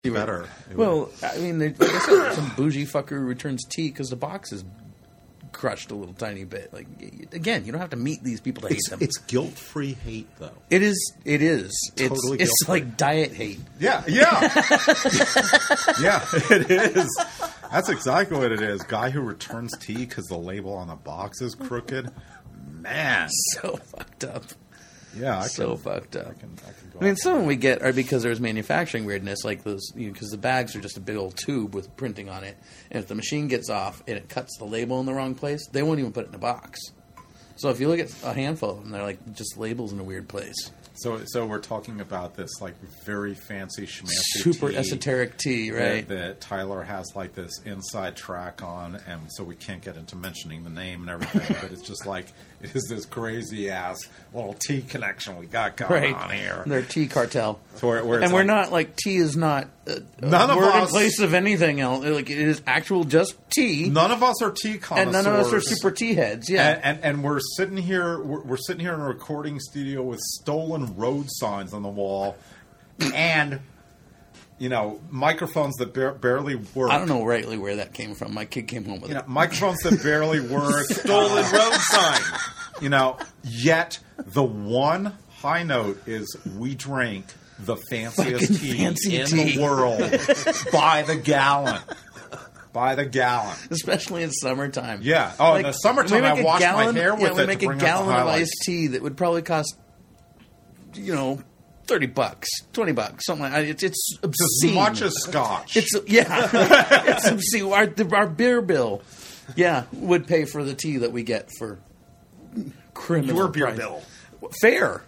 better. Well, I mean, like I said, some bougie fucker who returns tea because the box is crushed a little tiny bit. Like, again, you don't have to meet these people to hate them. It's guilt-free hate, though. It is. Totally it's like diet hate. Yeah. Yeah, it is. That's exactly what it is. Guy who returns tea because the label on the box is crooked. Man. So fucked up. Yeah, fucked up. I mean, some of them we get are because there's manufacturing weirdness, like those, because the bags are just a big old tube with printing on it, and if the machine gets off and it cuts the label in the wrong place, they won't even put it in a box. So if you look at a handful of them, they're like just labels in a weird place. So we're talking about this like very fancy schmancy super tea esoteric tea, right? That Tyler has like this inside track on, and so we can't get into mentioning the name and everything. But it's just like it is this crazy ass little tea connection we got going on here. They're tea cartel, so where and we're not like tea is not none of word us in place of anything else. Like it is actual just tea. None of us are tea connoisseurs, and none of us are super tea heads. Yeah, and we're sitting here. We're sitting here in a recording studio with stolen road signs on the wall, and microphones that barely work. I don't know rightly where that came from. My kid came home with it. Microphones that barely work. Stolen road sign. Yet the one high note is we drink the fanciest tea in the world by the gallon. By the gallon. Especially in summertime. Yeah. Oh, in the summertime, I wash my hair with it. We make a gallon of iced tea that would probably cost, $30, $20, something like that. It's obscene. As much as scotch. It's obscene. Our beer bill, would pay for the tea that we get for criminal Your beer price. bill. Fair.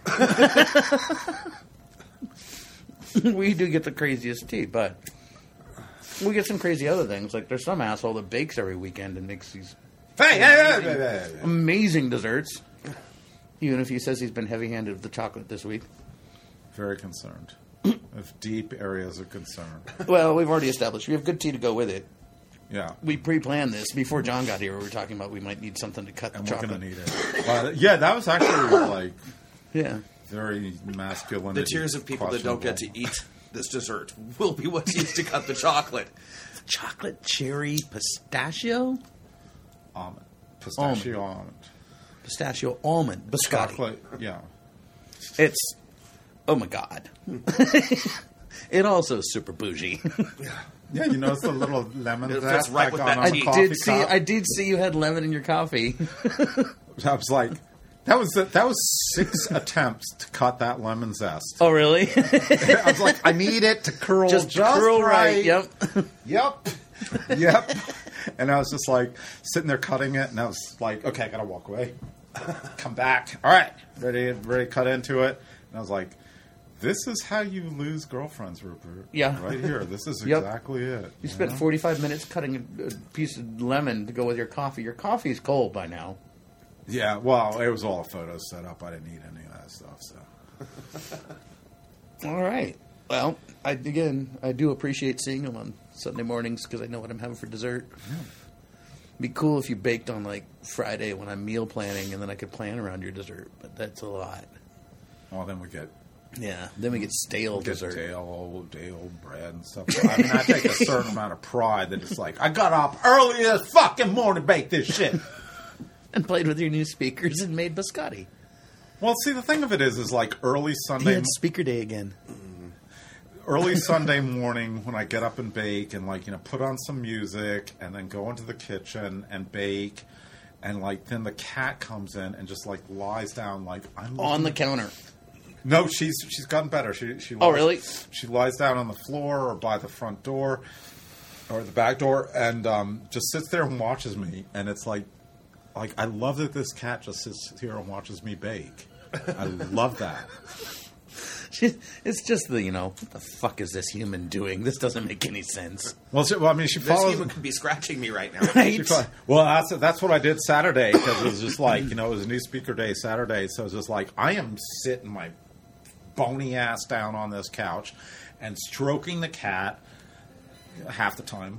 We do get the craziest tea, but we get some crazy other things. Like there's some asshole that bakes every weekend and makes these amazing desserts. Even if he says he's been heavy-handed with the chocolate this week. Very concerned. Of deep areas of concern. Well, we've already established we have good tea to go with it. Yeah. We pre-planned this before John got here. We were talking about we might need something to cut the chocolate. And we're going to need it. That was actually very masculine. The tears of people that don't get to eat this dessert will be what's used to cut the chocolate. Chocolate, cherry, pistachio? Almond. Pistachio almond. Pistachio almond. Biscotti. Chocolate, yeah. It's, oh my God. It also is super bougie. Yeah, it's the little lemon zest right with that tea. I did see you had lemon in your coffee. I was like, that was 6 attempts to cut that lemon zest. Oh, really? I was like, I need it to curl just curl right. Yep. And I was just like sitting there cutting it, and I was like, okay, I gotta walk away. Come back. All right, ready to cut into it. And I was like, this is how you lose girlfriends, Rupert. Yeah. Right here. This is exactly it. You spent 45 minutes cutting a piece of lemon to go with your coffee. Your coffee's cold by now. Yeah, well, it was all a photo set up. I didn't need any of that stuff, so. All right. Well, I do appreciate seeing them on Sunday mornings because I know what I'm having for dessert. Yeah. It'd be cool if you baked on, like, Friday when I'm meal planning, and then I could plan around your dessert, but that's a lot. Well, then we get... Yeah, then we get stale dessert. Stale bread and stuff. I mean, I take a certain amount of pride that it's like, I got up early this fucking morning to bake this shit. And played with your new speakers and made biscotti. Well, see, the thing of it is like early Sunday... He had speaker day again. Early Sunday morning when I get up and bake and, put on some music and then go into the kitchen and bake and, then the cat comes in and just, lies down I'm... On the counter. No, she's gotten better. She lies, really? She lies down on the floor or by the front door or the back door and just sits there and watches me. And it's like I love that this cat just sits here and watches me bake. I love that. It's just what the fuck is this human doing? This doesn't make any sense. Well, she follows... This human could be scratching me right now. Right? That's what I did Saturday because it was just it was a new speaker day Saturday. So it was just I am sitting my bony ass down on this couch and stroking the cat half the time.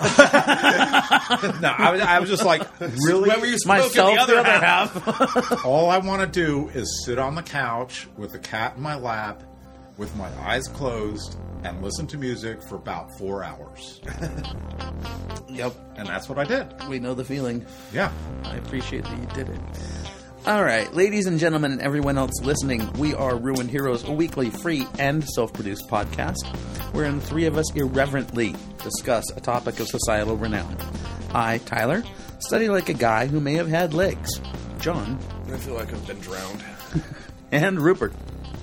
No, I was just really? When were you smoking the other half? All I want to do is sit on the couch with the cat in my lap with my eyes closed and listen to music for about 4 hours. Yep. And that's what I did. We know the feeling. Yeah. I appreciate that you did it. All right, ladies and gentlemen, and everyone else listening, we are Ruined Heroes, a weekly free and self-produced podcast wherein the three of us irreverently discuss a topic of societal renown. I, Tyler, study like a guy who may have had legs. John. I feel like I've been drowned. And Rupert.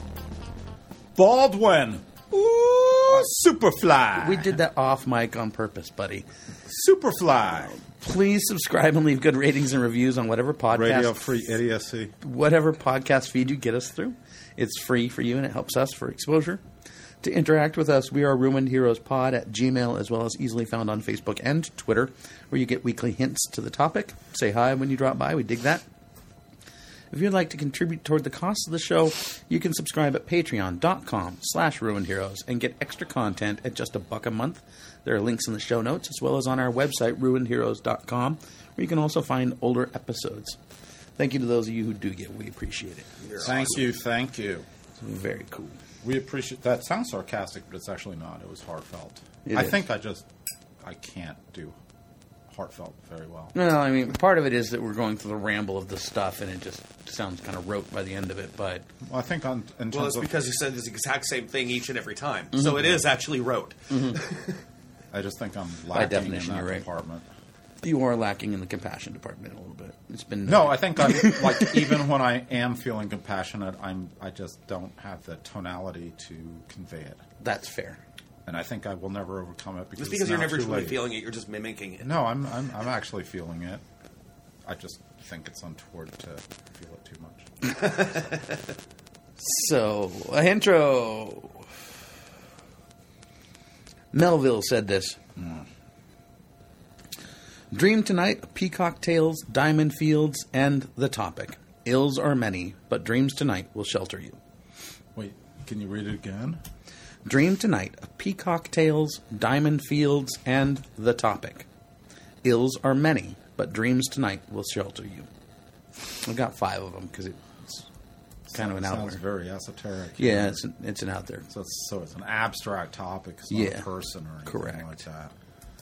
Baldwin. Ooh, Superfly. We did that off mic on purpose, buddy. Superfly. Please subscribe and leave good ratings and reviews on whatever podcast... Radio Free Idiocy. Whatever podcast feed you get us through. It's free for you and it helps us for exposure. To interact with us, we are Ruined Heroes Pod at Gmail, as well as easily found on Facebook and Twitter, where you get weekly hints to the topic. Say hi when you drop by. We dig that. If you'd like to contribute toward the cost of the show, you can subscribe at patreon.com/ruinedheroes and get extra content at just $1 a month. There are links in the show notes, as well as on our website, ruinedheroes.com, where you can also find older episodes. Thank you to those of you who do get. We appreciate it. Thank you. Very cool. We appreciate that. Sounds sarcastic, but it's actually not. It was heartfelt. It I is. think I can't do heartfelt very well. No, I mean, part of it is that we're going through the ramble of the stuff, and it just sounds kind of rote by the end of it, but... Well, I think in terms Well, it's of... because you said the exact same thing each and every time. Mm-hmm. So it is actually rote. Mm-hmm. I just think I'm By lacking definition, in that you're right. department. You are lacking in the compassion department a little bit. It's been... No, I think I'm like even when I am feeling compassionate, I just don't have the tonality to convey it, That's fair. and I think I will never overcome it because Just because it's you're now never too truly late. feeling it, you're just mimicking it. No, I'm actually feeling it. I just think it's untoward to feel it too much. So, a intro. Melville said this. Dream tonight, peacock tails, diamond fields, and the topic. Ills are many, but dreams tonight will shelter you. Wait, can you read it again? Dream tonight, peacock tails, diamond fields, and the topic. Ills are many, but dreams tonight will shelter you. I've got 5 of them because it's kind of an out Sounds there. very esoteric. Yeah, it's an out there. So it's an abstract topic. It's not Yeah. a person or anything Correct. like that.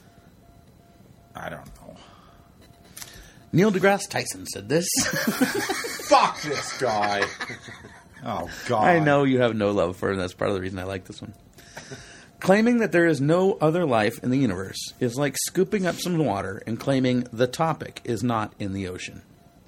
I don't know. Neil deGrasse Tyson said this. Fuck this guy. Oh, God. I know you have no love for him. That's part of the reason I like this one. Claiming that there is no other life in the universe is like scooping up some water and claiming the topic is not in the ocean.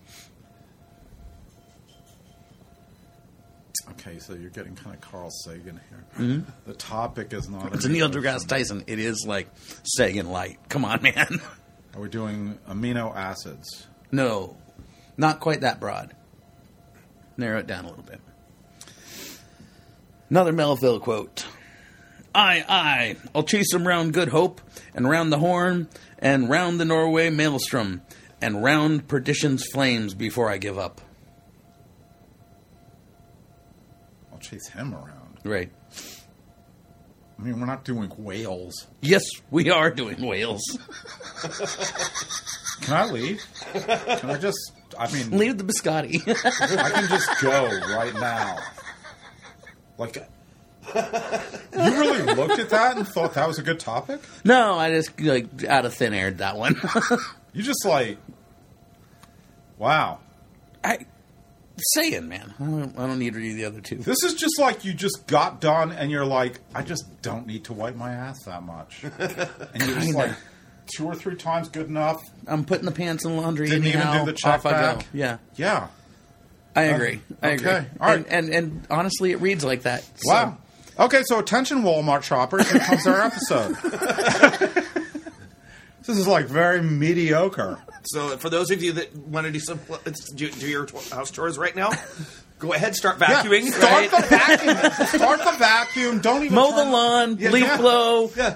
Okay, so you're getting kind of Carl Sagan here. The topic is not... It's in the Neil ocean. deGrasse Tyson. It is like Sagan light. Come on, man. Are we doing amino acids? No, not quite that broad. Narrow it down a little bit. Another Melville quote. Aye, I'll chase him round Good Hope, and round the Horn, and round the Norway Maelstrom, and round perdition's flames before I give up. I'll chase him around. Right. I mean, we're not doing whales. Yes, we are doing whales. Can I leave? Can I just... I mean, Leave the biscotti. I can just go right now. Like, you really looked at that and thought that was a good topic? No, I just like out of thin air that one. You just like... Wow. Saying, man. I don't need to read the other two. This is just like you just got done and you're like, I just don't need to wipe my ass that much. And you're just Kinda. like, 2 or 3 times good enough. I'm putting the pants in the laundry. Didn't even anyhow. do the check Off I go. back? Yeah, Yeah. I agree. I agree. okay. All right. And honestly, it reads like that. So- Wow. Okay, so attention Walmart shoppers, here comes our episode. This is like very mediocre. So for those of you that want to do some do your house chores right now, go ahead, start vacuuming. Yeah, start right? the vacuum. Start the vacuum. Don't even Mow the turn- lawn, Yeah, leaf yeah. blow. Yeah.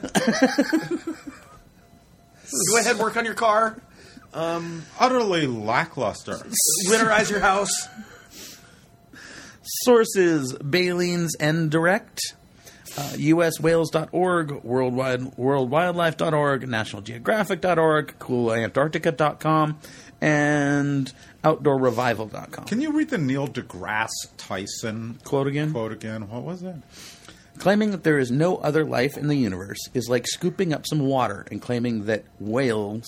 Go ahead, work on your car, Utterly lackluster. winterize your house. Sources: Bailey's and Direct. uswhales.org, worldwildlife.org, nationalgeographic.org, coolantarctica.com, and outdoorrevival.com. Can you read the Neil deGrasse Tyson Quote again? What was it? Claiming that there is no other life in the universe is like scooping up some water and claiming that whales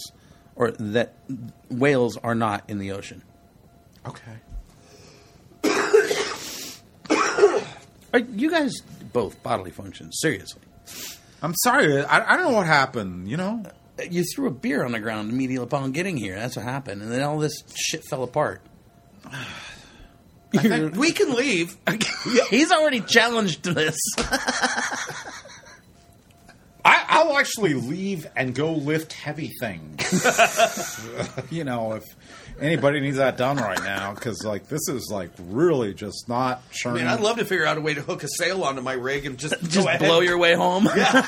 are not in the ocean. Okay. You guys both bodily functions, seriously. I'm sorry. I don't know what happened, you know? You threw a beer on the ground immediately upon getting here. That's what happened. And then all this shit fell apart. We can leave. He's already challenged this. I'll actually leave and go lift heavy things. You know, if anybody needs that done right now, because like this is like really just not I churning. mean, I'd love to figure out a way to hook a sail onto my rig and just blow your way home. Yeah.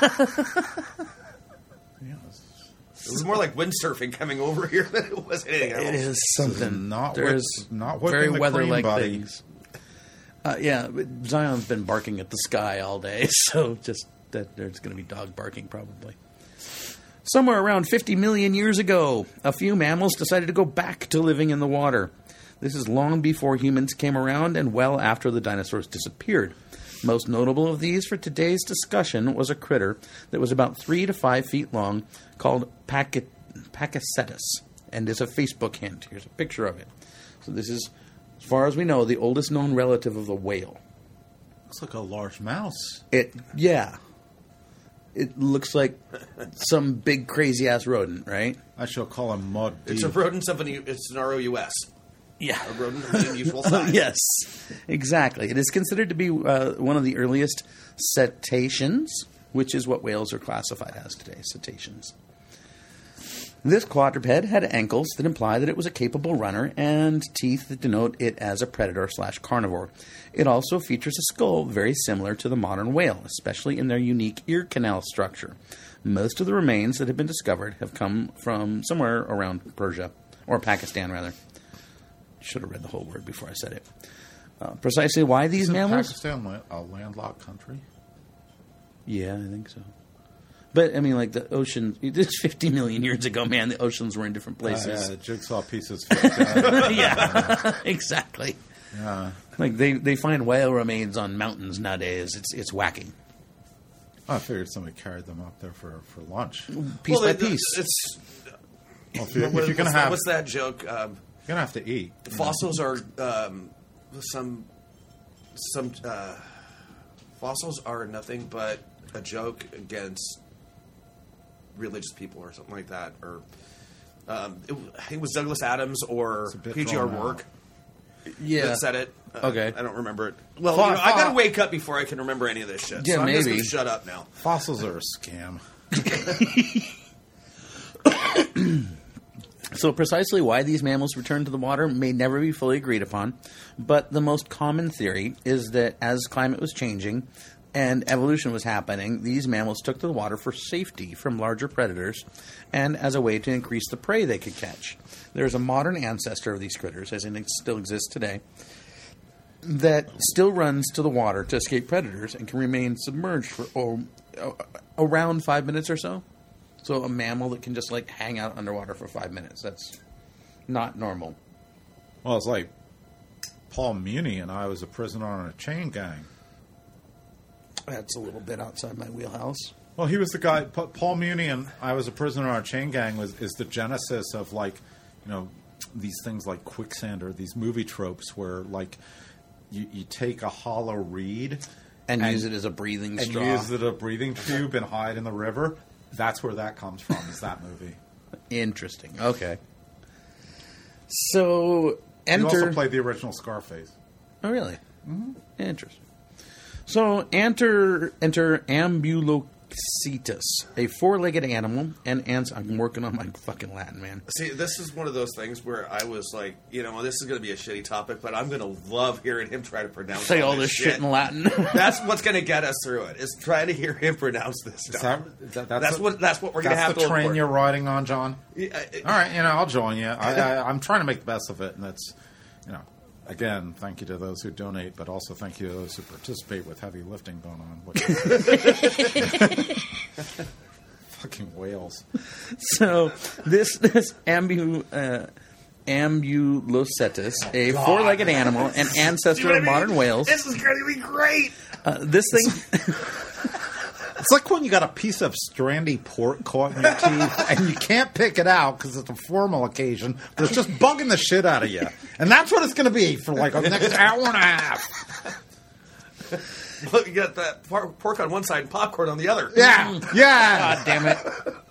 It was more like windsurfing coming over here than it was anything else. It is something. not There's not very the weather-like cream, buddy. things. Yeah, but Zion's been barking at the sky all day, so just that there's going to be dog barking probably. Somewhere around 50 million years ago, a few mammals decided to go back to living in the water. This is long before humans came around and well after the dinosaurs disappeared. Most notable of these for today's discussion was a critter that was about 3 to 5 feet long called Pakicetus, and is a Facebook hint. Here's a picture of it. So this is, as far as we know, the oldest known relative of the whale. Looks like a large mouse. It looks like some big crazy ass rodent, right? I shall call him Mud. It's a rodent it's an ROUS. Yeah. A rodent of the unusual size. Yes, exactly. It is considered to be one of the earliest cetaceans, which is what whales are classified as today, cetaceans. This quadruped had ankles that imply that it was a capable runner and teeth that denote it as a predator/carnivore. It also features a skull very similar to the modern whale, especially in their unique ear canal structure. Most of the remains that have been discovered have come from somewhere around Persia, or Pakistan rather. Should have read the whole word before I said it. Precisely why these Isn't mammals? Pakistan a landlocked country? Yeah, I think so. But, I mean, like, the ocean, it's 50 million years ago, man. The oceans were in different places. Yeah, jigsaw pieces. Out. Yeah, exactly. Yeah. Like, they find whale remains on mountains nowadays. It's wacky. I figured somebody carried them up there for lunch. Piece by piece. Well, if you're going to have... What's that joke? You're going to have to eat. Fossils are fossils are nothing but a joke against religious people or something like that. Or it was Douglas Adams or P.G.R. Rourke that said it. Okay. I don't remember it. Well, I got to wake up before I can remember any of this shit. Yeah, so I'm just maybe. going to shut up now. Fossils are a scam. So precisely why these mammals return to the water may never be fully agreed upon, but the most common theory is that as climate was changing and evolution was happening, these mammals took to the water for safety from larger predators and as a way to increase the prey they could catch. There's a modern ancestor of these critters, as it still exists today, that still runs to the water to escape predators and can remain submerged for around 5 minutes or so. So a mammal that can just, like, hang out underwater for 5 minutes. That's not normal. Well, it's like Paul Muni and I was a prisoner on a chain gang. That's a little bit outside my wheelhouse. Well, he was the guy. Paul Muni and I was a prisoner on a chain gang is the genesis of, like, you know, these things like quicksand or these movie tropes where, like, you take a hollow reed and use it as a breathing straw. And use it as a breathing tube and hide in the river. That's where that comes from, is that movie. Interesting. Okay. So, You also played the original Scarface. Oh, really? Mm-hmm. Interesting. So, enter Ambulocetus, a four-legged animal, and ants. I'm working on my fucking Latin, man. See, this is one of those things where I was like, you know, this is going to be a shitty topic, but I'm going to love hearing him try to pronounce Say all this shit in Latin. That's what's going to get us through it, is trying to hear him pronounce this stuff. That's what we're going to have to That's the train report. you're riding on, John? Yeah, all right, you know, I'll join you. I'm trying to make the best of it, and that's, you know. again, thank you to those who donate, but also thank you to those who participate with heavy lifting going on. Fucking whales. So this Ambulocetus, a four-legged animal, an ancestor of modern whales. This is going to be great. This thing. It's like when you got a piece of strandy pork caught in your teeth and you can't pick it out because it's a formal occasion, but it's just bugging the shit out of you. And that's what it's going to be for like the next hour and a half. Look, you got that pork on one side and popcorn on the other. Yeah. Yeah. God damn it.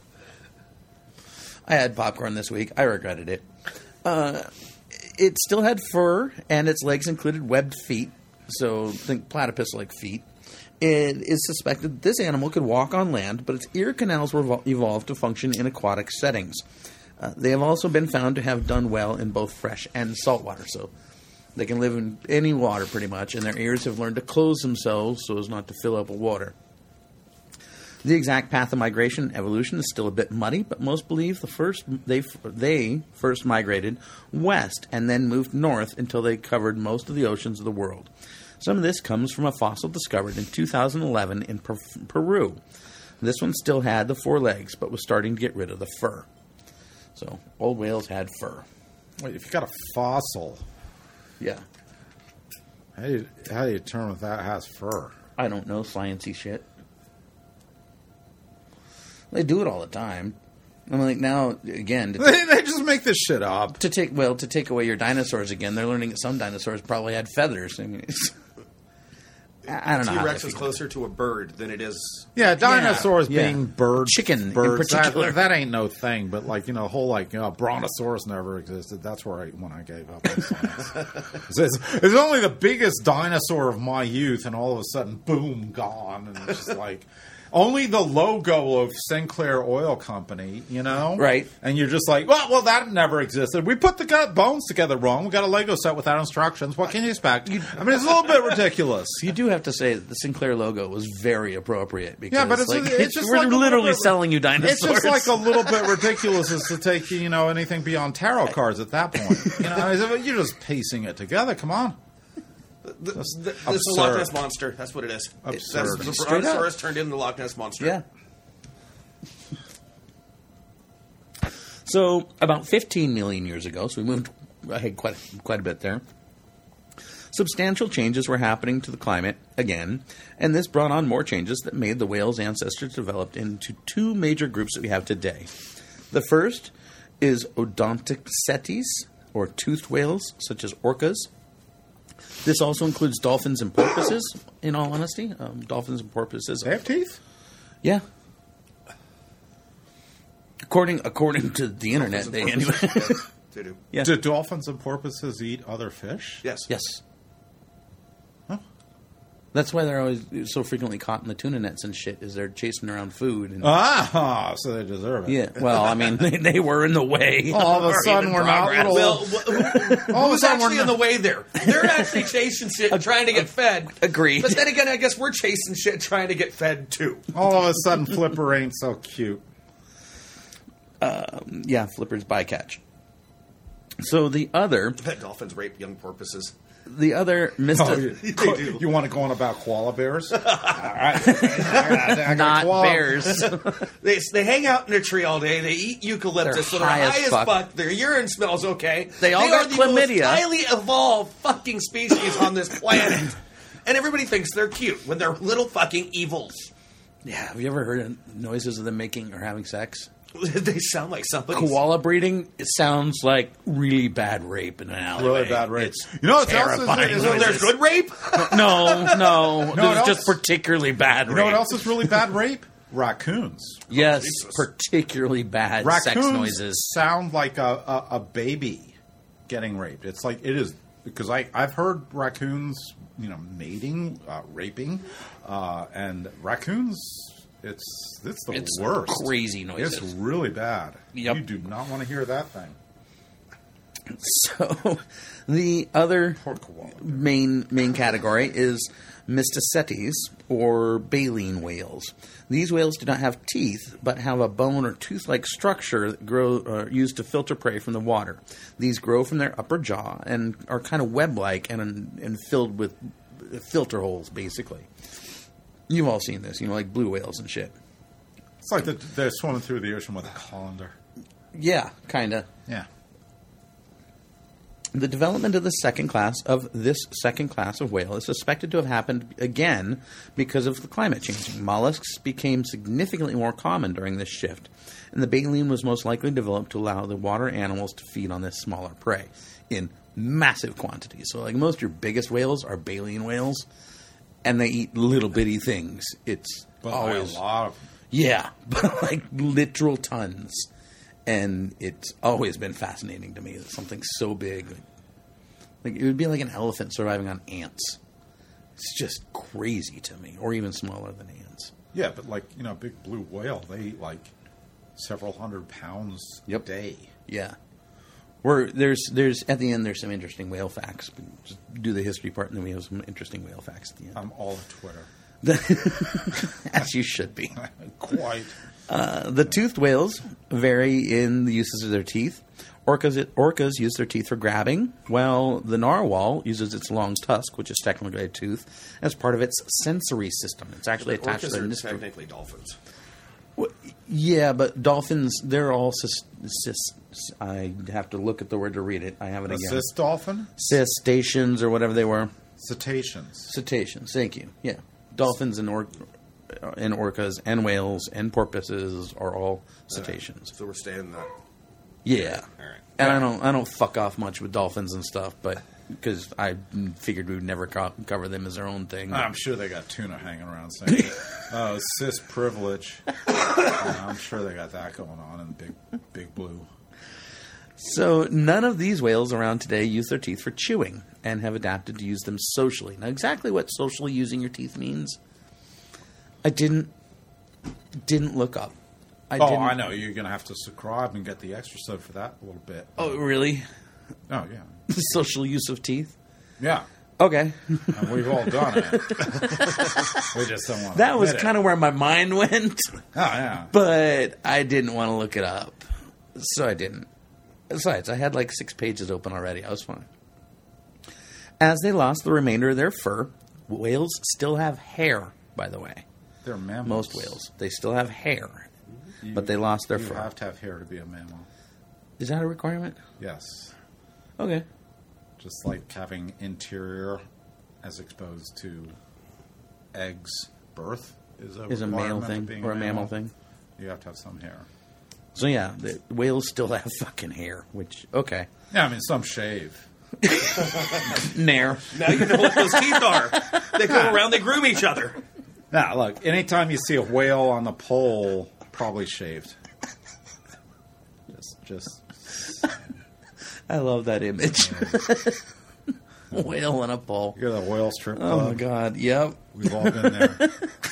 I had popcorn this week. I regretted it. It still had fur, and its legs included webbed feet. So think platypus-like feet. It is suspected that this animal could walk on land, but its ear canals were evolved to function in aquatic settings. They have also been found to have done well in both fresh and salt water, so they can live in any water pretty much, and their ears have learned to close themselves so as not to fill up with water. The exact path of migration and evolution is still a bit muddy, but most believe they first migrated west and then moved north until they covered most of the oceans of the world. Some of this comes from a fossil discovered in 2011 in Peru. This one still had the four legs, but was starting to get rid of the fur. So, old whales had fur. Wait, if you got a fossil, Yeah. how do you determine if that has fur? I don't know, sciencey shit. They do it all the time. I'm like, now, again, They just make this shit up. to take away your dinosaurs again, they're learning that some dinosaurs probably had feathers. I mean, I don't know. T-Rex is closer to a bird than it is. Yeah, dinosaurs Yeah. being birds. Chicken in birds, particular. That ain't no thing, but like, whole brontosaurus never existed. That's where when I gave up on science. It's only the biggest dinosaur of my youth, and all of a sudden, boom, gone. And it's just like, only the logo of Sinclair Oil Company, Right. And you're just like, well, that never existed. We put the bones together wrong. We got a Lego set without instructions. What can you expect? I mean, it's a little bit ridiculous. You do have to say that the Sinclair logo was very appropriate because Yeah, but it's just we're like a literally little bit- selling you dinosaurs. It's just like a little bit ridiculous as to take anything beyond tarot cards at that point. You're just piecing it together. Come on. This is the Loch Ness Monster. That's what it is. Absurd. The Straight up. Brontosaurus turned into the Loch Ness Monster. Yeah. So about 15 million years ago, so we moved ahead quite a bit there. Substantial changes were happening to the climate again, and this brought on more changes that made the whale's ancestors developed into two major groups that we have today. The first is Odontocetes, or toothed whales, such as orcas. This also includes dolphins and porpoises, in all honesty. Dolphins and porpoises. They have teeth? Yeah. According to the internet, they anyway. They do. Yeah. Do dolphins and porpoises eat other fish? Yes. Yes. Huh. That's why they're always so frequently caught in the tuna nets and shit, is they're chasing around food. And, So they deserve it. yeah. Well, I mean, they were in the way. All of a our sudden, human we're not progress. little. Well, who's actually in the way there? They're actually chasing shit and trying to get fed. Agreed. But then again, I guess we're chasing shit and trying to get fed too. All of a sudden, Flipper ain't so cute. Yeah, Flipper's bycatch. So the other Dolphins rape young porpoises. You want to go on about koala bears? All right. I got not koala. bears. They hang out in a tree all day. They eat eucalyptus. They're So they're high as high as fuck. fuck. Their urine smells okay. They all got are the chlamydia. most highly evolved fucking species on this planet. And everybody thinks they're cute when they're little fucking evils. Yeah, have you ever heard noises of them making or having sex? They sound like somebody. Koala breeding, it sounds like really bad rape in an alleyway. Really bad rape. It's It's terrifying. also, So there's good rape? No, what there's else? just particularly bad rape. You know what else is really bad rape? Raccoons. Yes, Jesus. particularly bad Raccoons sex noises. sound like a baby getting raped. It's like it is because I've heard raccoons, mating, raping, and raccoons. It's the worst. Crazy noises. It's really bad. Yep. You do not want to hear that thing. So the other main category is Mysticetes, or baleen whales. These whales do not have teeth, but have a bone or tooth-like structure that used to filter prey from the water. These grow from their upper jaw and are kind of web-like and filled with filter holes, basically. You've all seen this, like blue whales and shit. It's like they're swimming through the ocean with a colander. Yeah, kind of. Yeah. The development of this second class of whale is suspected to have happened again because of the climate changing. Mollusks became significantly more common during this shift, and the baleen was most likely developed to allow the water animals to feed on this smaller prey in massive quantities. So, like, most of your biggest whales are baleen whales, and they eat little bitty things. It's always a lot of them. Yeah, but like literal tons. And it's always been fascinating to me that something so big, like it would be like an elephant surviving on ants. It's just crazy to me, or even smaller than ants. Yeah, but like, big blue whale, they eat like several hundred pounds a day. Yeah. Where there's at the end there's some interesting whale facts. Just do the history part, and then we have some interesting whale facts at the end. I'm all of Twitter. As you should be. Quite. The toothed whales vary in the uses of their teeth. Orcas use their teeth for grabbing, while the narwhal uses its long tusk, which is technically a tooth, as part of its sensory system. It's actually attached to their nostril. Technically dolphins. Well, yeah, but dolphins, they're all I have to look at the word to read it. I have it again. Cis dolphin? Cetaceans, or whatever they were. Cetaceans. Cetaceans, thank you. Yeah. Dolphins and orcas and whales and porpoises are all cetaceans. So we're staying in that. Yeah. All right. And I don't fuck off much with dolphins and stuff, but because I figured we would never cover them as their own thing. I'm sure they got tuna hanging around saying, "Oh, cis privilege." I'm sure they got that going on in big blue. So none of these whales around today use their teeth for chewing and have adapted to use them socially. Now, exactly what socially using your teeth means, I didn't look up. I know. You're going to have to subscribe and get the extra sub for that a little bit. Oh, really? Oh, yeah. The social use of teeth? Yeah. Okay. And we've all done it. We just don't want to. That was kind of where my mind went. Oh, yeah. But I didn't want to look it up. So I didn't. Besides, I had like 6 pages open already. I was fine. As they lost the remainder of their fur, whales still have hair, by the way. They're mammals. Most whales. They still have hair, but they lost their fur. You have to have hair to be a mammal. Is that a requirement? Yes. Okay. Just like having interior as exposed to eggs, birth is a male thing or a mammal thing. You have to have some hair. So yeah, the whales still have fucking hair, which, okay. Yeah, I mean, some shave. Nair. Now you know what those teeth are. They go around, they groom each other. Now, look, anytime you see a whale on the pole, probably shaved. Just. I love that image. Whale on a pole. You're the whale strip club. Oh, my God. Yep. We've all been there.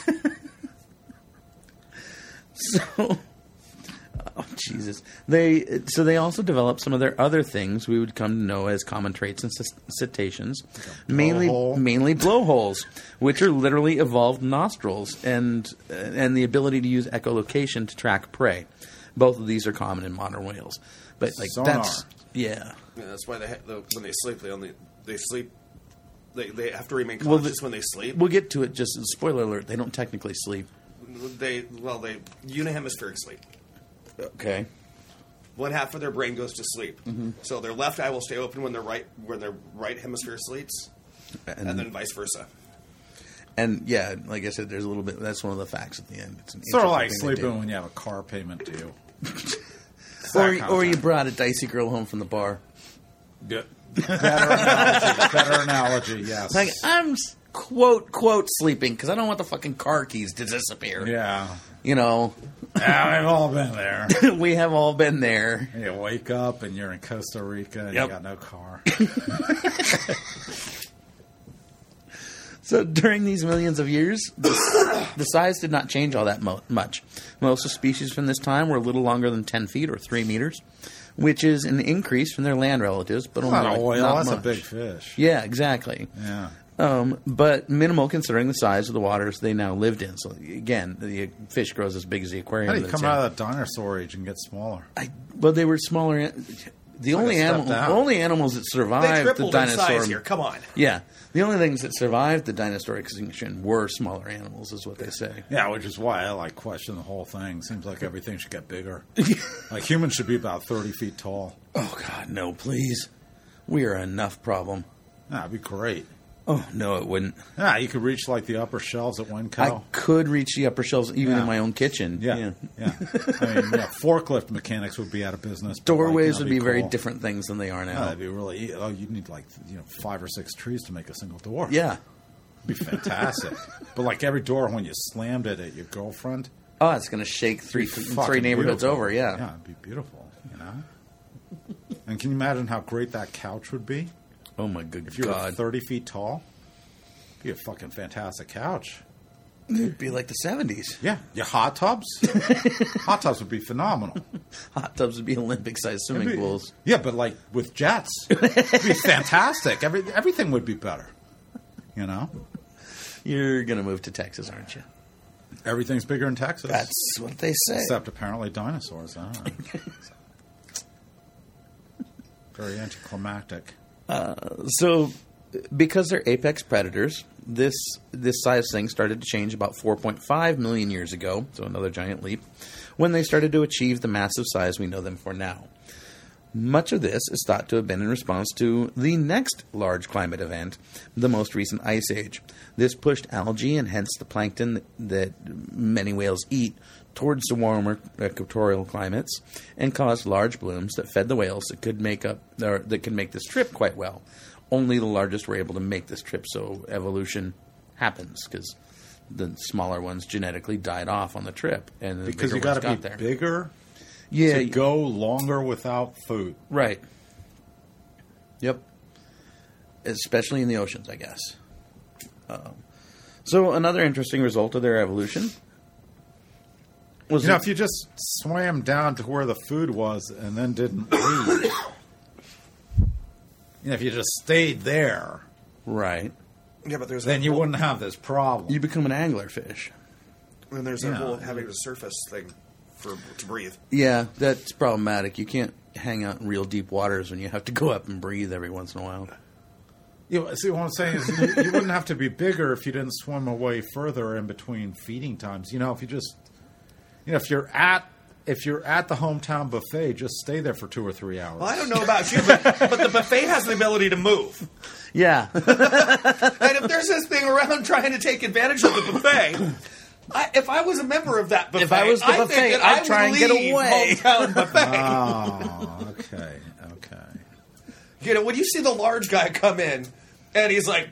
So... Oh, Jesus. They also developed some of their other things we would come to know as common traits in cetaceans, mainly blowholes, which are literally evolved nostrils and the ability to use echolocation to track prey. Both of these are common in modern whales. But like sonar. Yeah, that's why when they sleep, they sleep. They have to remain conscious when they sleep. We'll get to it. Just spoiler alert: they don't technically sleep. They unihemispheric sleep. Okay. One half of their brain goes to sleep, so their left eye will stay open when their right hemisphere sleeps, and then vice versa. And yeah, like I said, there's a little bit. That's one of the facts at the end. It's sort of like sleeping when you have a car payment due, or you brought a dicey girl home from the bar. Good. Better analogy. Yes. Like I'm quote sleeping because I don't want the fucking car keys to disappear. Yeah. You know. Yeah, we've all been there. We have all been there. You wake up and you're in Costa Rica and you got no car. So during these millions of years, the size did not change all that much. Most of the species from this time were a little longer than 10 feet or 3 meters, which is an increase from their land relatives, but only Not oil. not That's much. a big fish. Yeah, exactly. Yeah. But minimal considering the size of the waters they now lived in. So again, the fish grows as big as the aquarium. How do you that come it's in. out of that dinosaur age and get smaller? Well, they were smaller. The only animals that They survived the tripled in dinosaur. size here. Come on. Yeah, the only things that survived the dinosaur extinction were smaller animals, is what they say. Yeah, which is why I question the whole thing. Seems like everything should get bigger. Like humans should be about 30 feet tall. Oh God, no! Please, we are enough problem. That'd be great. Oh no, it wouldn't. Yeah, you could reach like the upper shelves at Winco. I could reach the upper shelves even in my own kitchen. Yeah. I mean, forklift mechanics would be out of business. but, Doorways would that'd be very cool. different things than they are now. That'd be really. Oh, you'd need 5 or 6 trees to make a single door. Yeah. It'd be fantastic. But like every door, when you slammed it at your girlfriend, Oh, it's going to shake three fucking neighborhoods beautiful. over. Yeah. Yeah, it'd be beautiful. And can you imagine how great that couch would be Oh my good if you were God! 30 feet tall? It'd be a fucking fantastic couch. It'd be like the 70s. Yeah, your hot tubs. Hot tubs would be phenomenal. Hot tubs would be Olympic-sized swimming It'd be- pools. Yeah, but like with jets, it'd be fantastic. Everything would be better. You know, You're going to move to Texas, aren't you? everything's bigger in Texas. That's what they say. Except apparently dinosaurs. I don't know. Very anticlimactic. So, because they're apex predators, this size thing started to change about 4.5 million years ago, so another giant leap, when they started to achieve the massive size we know them for now. Much of this is thought to have been in response to the next large climate event, the most recent ice age. This pushed algae and hence the plankton that many whales eat towards the warmer equatorial climates and caused large blooms that fed the whales that could make this trip quite well. Only the largest were able to make this trip, so evolution happens because the smaller ones genetically died off on the trip, and the Because bigger you got to ones be got there. bigger Yeah, to go longer without food. right. Yep. Especially in the oceans, I guess. So another interesting result of their evolution was If you just swam down to where the food was and then didn't leave, if you just stayed there, right. Yeah, but there's then that you whole, wouldn't have this problem. You become an anglerfish. And there's that Yeah. whole having to surface thing to breathe. Yeah, that's problematic. You can't hang out in real deep waters when you have to go up and breathe every once in a while. See, what I'm saying is you wouldn't have to be bigger if you didn't swim away further in between feeding times. If you just, if you're at the hometown buffet, just stay there for 2 or 3 hours. Well, I don't know about you, but the buffet has the ability to move. Yeah. And if there's this thing around trying to take advantage of the buffet, if I was a member of that buffet, If I was the I buffet, think that I'd I try would and get leave away. hometown buffet. Oh, okay. When you see the large guy come in and he's like,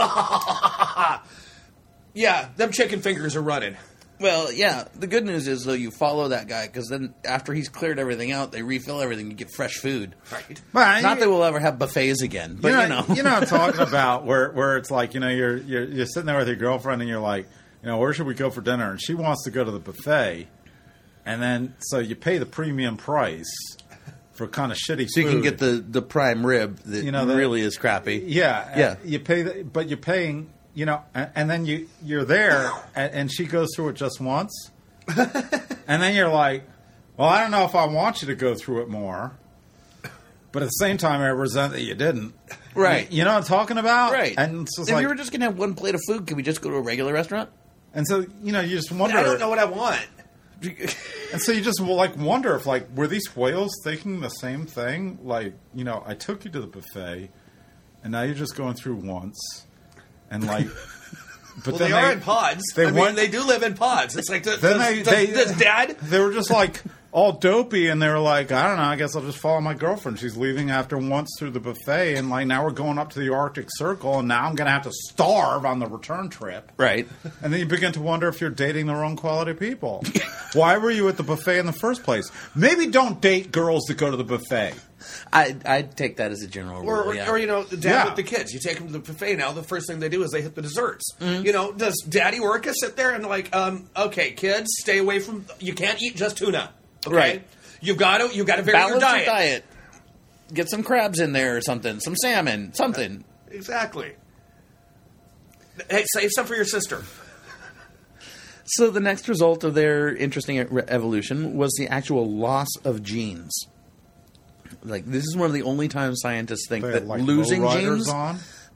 yeah, them chicken fingers are running. Well, yeah. The good news is, though, you follow that guy, because then after he's cleared everything out, they refill everything. You get fresh food. Right. Well, Not that we'll ever have buffets again, but you know what I'm talking about, where it's like, you're sitting there with your girlfriend and you're like, where should we go for dinner? And she wants to go to the buffet, and then so you pay the premium price for kind of shitty So you food. can get the prime rib that really is crappy. Yeah. You pay, but you're paying, and then you're there, and she goes through it just once, and then you're like, well, I don't know if I want you to go through it more, but at the same time, I resent that you didn't. Right. You know what I'm talking about? Right. And it's just if like, you were just going to have one plate of food, could we just go to a regular restaurant? and so you just wonder. I don't know what I want. And so you just wonder if were these whales thinking the same thing? I took you to the buffet, and now you're just going through once, and but Well, then they are in pods. They do live in pods. It's like, does Dad? They were just all dopey, and they were like, I don't know, I guess I'll just follow my girlfriend. She's leaving after once through the buffet, and now we're going up to the Arctic Circle, and now I'm going to have to starve on the return trip. Right. And then you begin to wonder if you're dating the wrong quality people. Why were you at the buffet in the first place? Maybe don't date girls that go to the buffet. I'd take that as a general rule. Or Dad Yeah. with the kids. You take them to the buffet now, the first thing they do is they hit the desserts. Does Daddy Orca sit there and okay, kids, stay away from, you can't eat just tuna. Okay? Right. You got to vary Balance your diet. your diet. Get some crabs in there or something. Some salmon. Something. Exactly. Hey, save some for your sister. So the next result of their interesting evolution was the actual loss of genes. Like, this is one of the only times scientists think They that had, like, losing lowriders genes... on.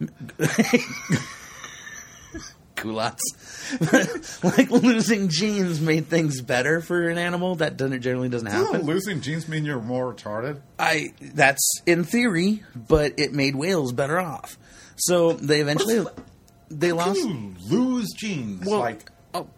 Culottes. Like, losing genes made things better for an animal. That generally doesn't Doesn't happen. losing genes mean you're more retarded? That's in theory, but it made whales better off. So they eventually... They How lost... can you lose genes? Well, like,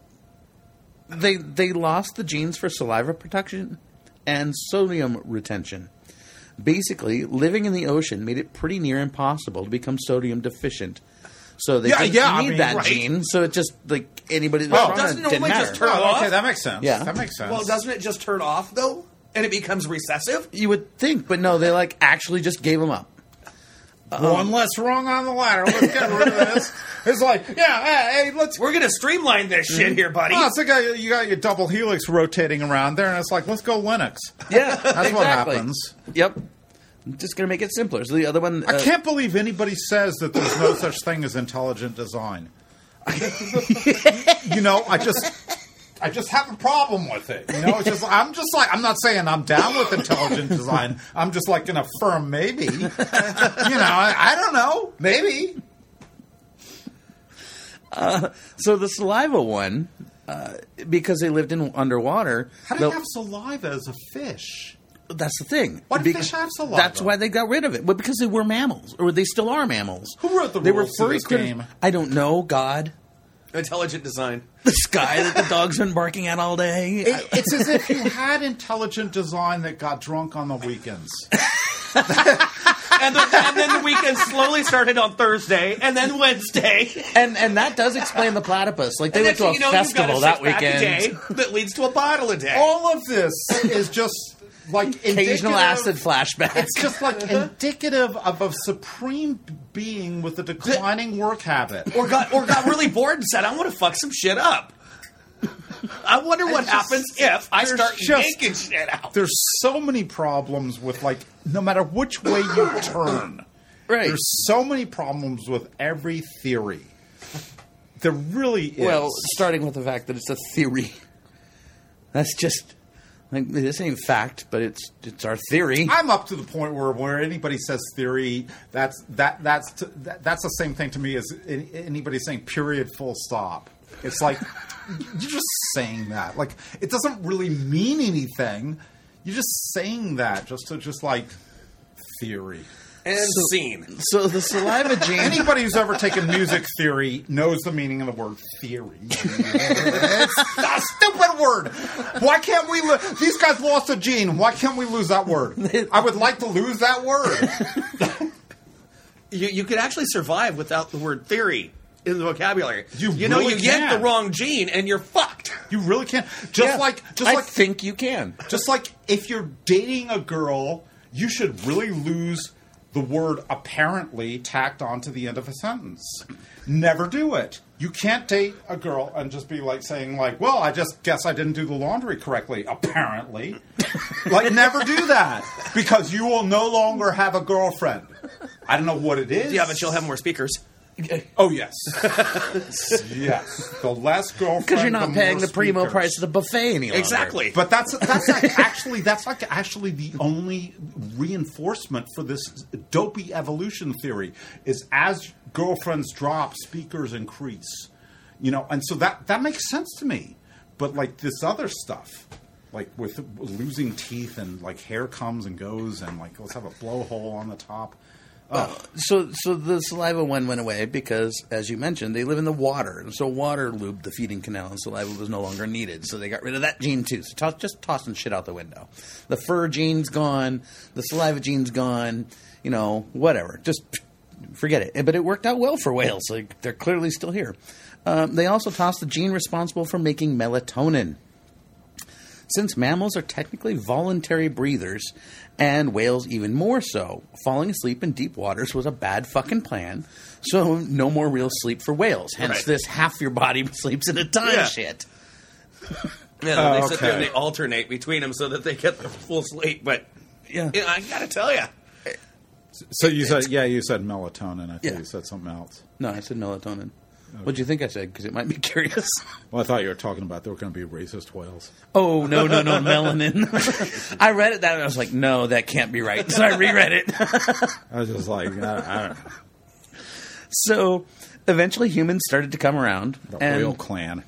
They lost the genes for saliva production and sodium retention. Basically, living in the ocean made it pretty near impossible to become sodium deficient. So they didn't need that right. gene. So it just, like, anybody Oh, that's doesn't it didn't normally matter. just turn off? okay, that makes sense. Yeah. That makes sense. Well, doesn't it just turn off, though? And it becomes recessive? You would think, but no, they, like, actually just gave them up. One less rung on the ladder. Let's get rid of this. It's like, hey, let's. We're going to streamline this shit here, buddy. Oh, it's like you got your double helix rotating around there, and it's like, let's go Linux. Yeah, That's what happens. Yep. I'm just going to make it simpler. So the other one... I can't believe anybody says that there's no such thing as intelligent design. You know, I just have a problem with it. You know, I'm not saying I'm down with intelligent design. I'm just like an affirm maybe. You know, I don't know. Maybe. So the saliva one, because they lived in underwater... How do you have saliva as a fish? That's the thing. Why do fish have saliva? That's why they got rid of it. Well, because they were mammals, or they still are mammals. Who wrote the They were rules to furry this critters. game? I don't know. God, Intelligent design. the sky that the dog's been barking at all day. It's as if you had intelligent design that got drunk on the weekends. And then the weekend slowly started on Thursday, and then Wednesday. and that does explain the platypus. Like they went to a festival that you've got a weekend. six-pack a day that leads to a bottle a day. All of this is just like Occasional acid flashbacks. It's just like indicative of a supreme being with a declining work habit. Or got really bored and said, I want to fuck some shit up. I wonder what happens if I start yanking shit out. There's so many problems with, like, no matter which way you turn. Right. There's so many problems with every theory. There really is. Well, starting with the fact that it's a theory. That's just like this ain't fact, but it's our theory. I'm up to the point where anybody says theory, that's the same thing to me as anybody saying period, full stop. It's like you're just saying that. Like it doesn't really mean anything. You're just saying that just to like theory. And scene. So the saliva gene. Anybody who's ever taken music theory knows the meaning of the word theory. It's a stupid word. Why can't we? These guys lost a gene. Why can't we lose that word? I would like to lose that word. You could actually survive without the word theory in the vocabulary. You get can. the wrong gene and you're fucked. You really can. I think you can. Just like if you're dating a girl, you should really lose the word apparently tacked onto the end of a sentence. Never do it. You can't date a girl and just be like saying like, well, I just guess I didn't do the laundry correctly, apparently. Like, never do that. Because you will no longer have a girlfriend. I don't know what it is. Yeah, but you'll have more speakers. Oh, yes. Yes. The less girlfriend, Because you're not paying the primo speakers. price of the buffet any longer. Exactly. But that's actually the only reinforcement for this dopey evolution theory is as girlfriends drop, speakers increase. You know, and so that makes sense to me. But like this other stuff, like with losing teeth and like hair comes and goes and like let's have a blowhole on the top. So the saliva one went away because, as you mentioned, they live in the water. And so water lubed the feeding canal and saliva was no longer needed. So they got rid of that gene too. So just tossing shit out the window. The fur gene's gone. The saliva gene's gone. You know, whatever. Just forget it. But it worked out well for whales. Like, they're clearly still here. They also tossed the gene responsible for making melatonin. Since mammals are technically voluntary breathers, and whales even more so, falling asleep in deep waters was a bad fucking plan, so no more real sleep for whales. Hence this half your body sleeps at a time shit. Yeah, they sit there and they alternate between them so that they get their full sleep. But Yeah. I got to tell you. So you said melatonin. I thought you said something else. No, I said melatonin. What'd you think I said? Because it might be curious. Well, I thought you were talking about there were going to be racist whales. Oh, no, melanin. I read it that and I was like, no, that can't be right. So I reread it. I was just like, I don't know. So eventually humans started to come around. The whale clan.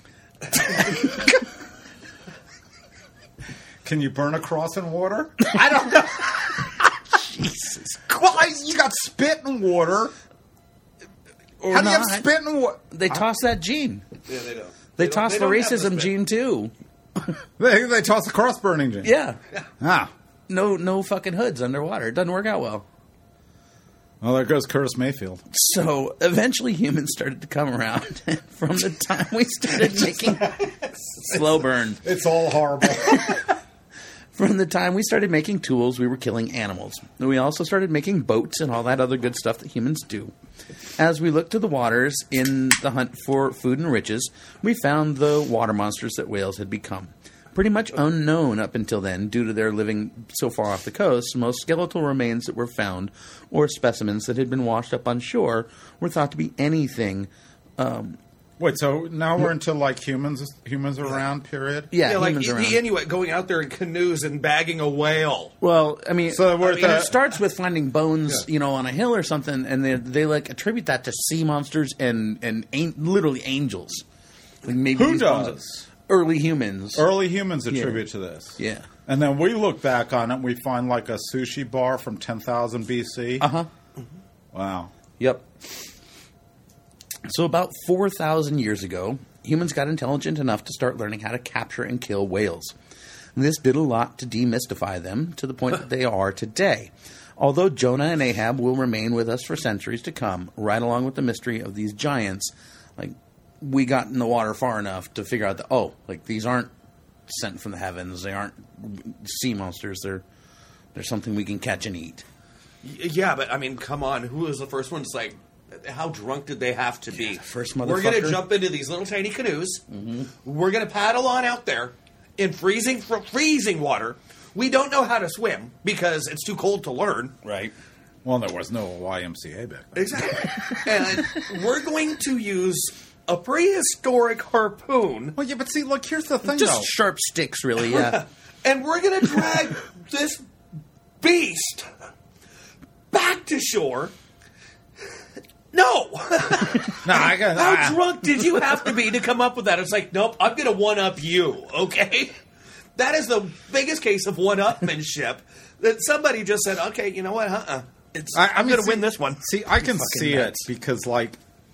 Can you burn a cross in water? I don't know. Jesus Christ, you got spit in water. Or How do you not. have spit in water? They toss that gene. Yeah, they don't. They toss the don't have racism spit. gene too. They toss the cross burning gene. Yeah. Ah. No fucking hoods underwater. It doesn't work out well. Well, there goes Curtis Mayfield. So eventually humans started to come around. From the time we started making slow burn. It's all horrible. From the time we started making tools, we were killing animals. And we also started making boats and all that other good stuff that humans do. As we looked to the waters in the hunt for food and riches, we found the water monsters that whales had become. Pretty much unknown up until then, due to their living so far off the coast, most skeletal remains that were found, or specimens that had been washed up on shore, were thought to be anything. Wait, so now we're into like humans around, period? Yeah, like humans around. the Inuit going out there in canoes and bagging a whale. Well, I mean, So we're it starts with finding bones, on a hill or something, and they like attribute that to sea monsters and literally angels. Like maybe Who these bones- does? Early humans. Early humans attribute to this. Yeah. And then we look back on it, we find like a sushi bar from 10,000 BC. Uh-huh. Wow. Yep. So about 4,000 years ago, humans got intelligent enough to start learning how to capture and kill whales. This did a lot to demystify them to the point that they are today. Although Jonah and Ahab will remain with us for centuries to come, right along with the mystery of these giants, like we got in the water far enough to figure out that these aren't sent from the heavens, they aren't sea monsters, they're something we can catch and eat. Yeah, but I mean, come on. Who was the first one? It's like, how drunk did they have to be? First We're going to motherfucker. jump into these little tiny canoes. Mm-hmm. We're going to paddle on out there in freezing water. We don't know how to swim because it's too cold to learn. Right. Well, there was no YMCA back then. Exactly. And we're going to use a prehistoric harpoon. Well, yeah, but see, look, here's the thing, Just sharp sticks, really, yeah. And we're going to drag this beast back to shore. No. How drunk did you have to be to come up with that? It's like, nope, I'm going to one-up you, okay? That is the biggest case of one-upmanship that somebody just said, okay, you know what, I'm going to win this one. See, I can see it because, like,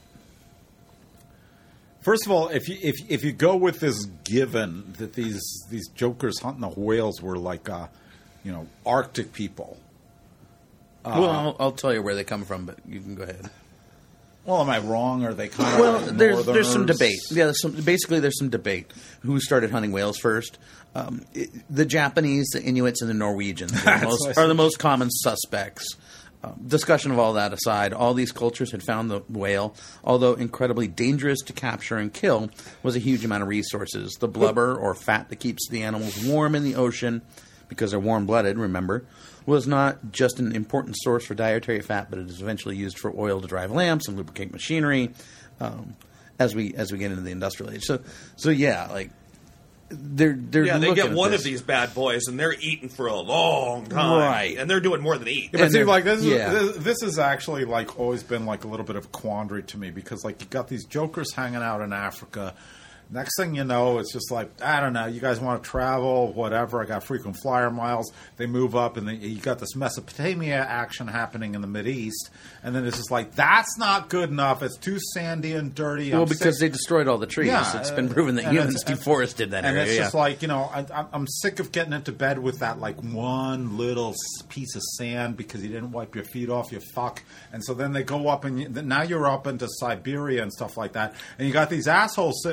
first of all, if you go with this given that these jokers hunting the whales were like, Arctic people. Well, I'll tell you where they come from, but you can go ahead. Well, am I wrong? Or are they kind of Well, like there's some northerners? debate. Yeah, there's some debate. Who started hunting whales first? The Japanese, the Inuits, and the Norwegians are the most common suspects. Discussion of all that aside, all these cultures had found the whale, although incredibly dangerous to capture and kill, was a huge amount of resources. The blubber, or fat that keeps the animals warm in the ocean, because they're warm-blooded, remember, was not just an important source for dietary fat, but it is eventually used for oil to drive lamps and lubricate machinery as we get into the industrial age. So yeah, like they're they get one this. of these bad boys and they're eating for a long time, Right. And they're doing more than eat. Yeah, but see, they're- like yeah. this is actually like always been like a little bit of a quandary to me because like you got these jokers hanging out in Africa. Next thing you know, it's just like, I don't know, you guys want to travel, whatever. I got frequent flyer miles. They move up, and you got this Mesopotamia action happening in the Mideast. And then it's just like, that's not good enough. It's too sandy and dirty. Well, I'm because sick. they destroyed all the trees. Yeah, It's been proven that and humans it's- deforested that And area. it's just yeah. like, I'm sick of getting into bed with that, like, one little piece of sand because you didn't wipe your feet off, you fuck. And so then they go up, and now you're up into Siberia and stuff like that. And you got these assholes sitting out there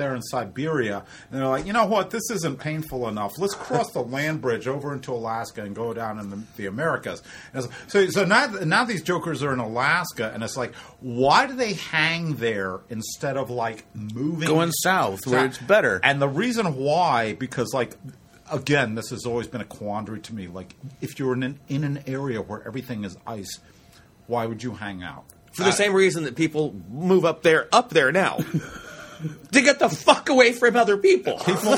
fire in Siberia, and they're like, you know what, this isn't painful enough. Let's cross the land bridge over into Alaska and go down in the Americas. And so now these jokers are in Alaska, and it's like, why do they hang there instead of like moving Going south where it's better? And the reason why, because like, again, this has always been a quandary to me. Like, if you're in an area where everything is ice, why would you hang out? For the same reason that people move up there now. To get the fuck away from other people.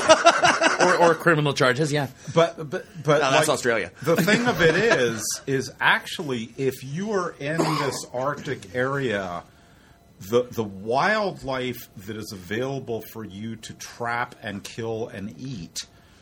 or criminal charges, yeah. But No, that's Australia. The thing of it is actually, if you are in this Arctic area, the wildlife that is available for you to trap and kill and eat,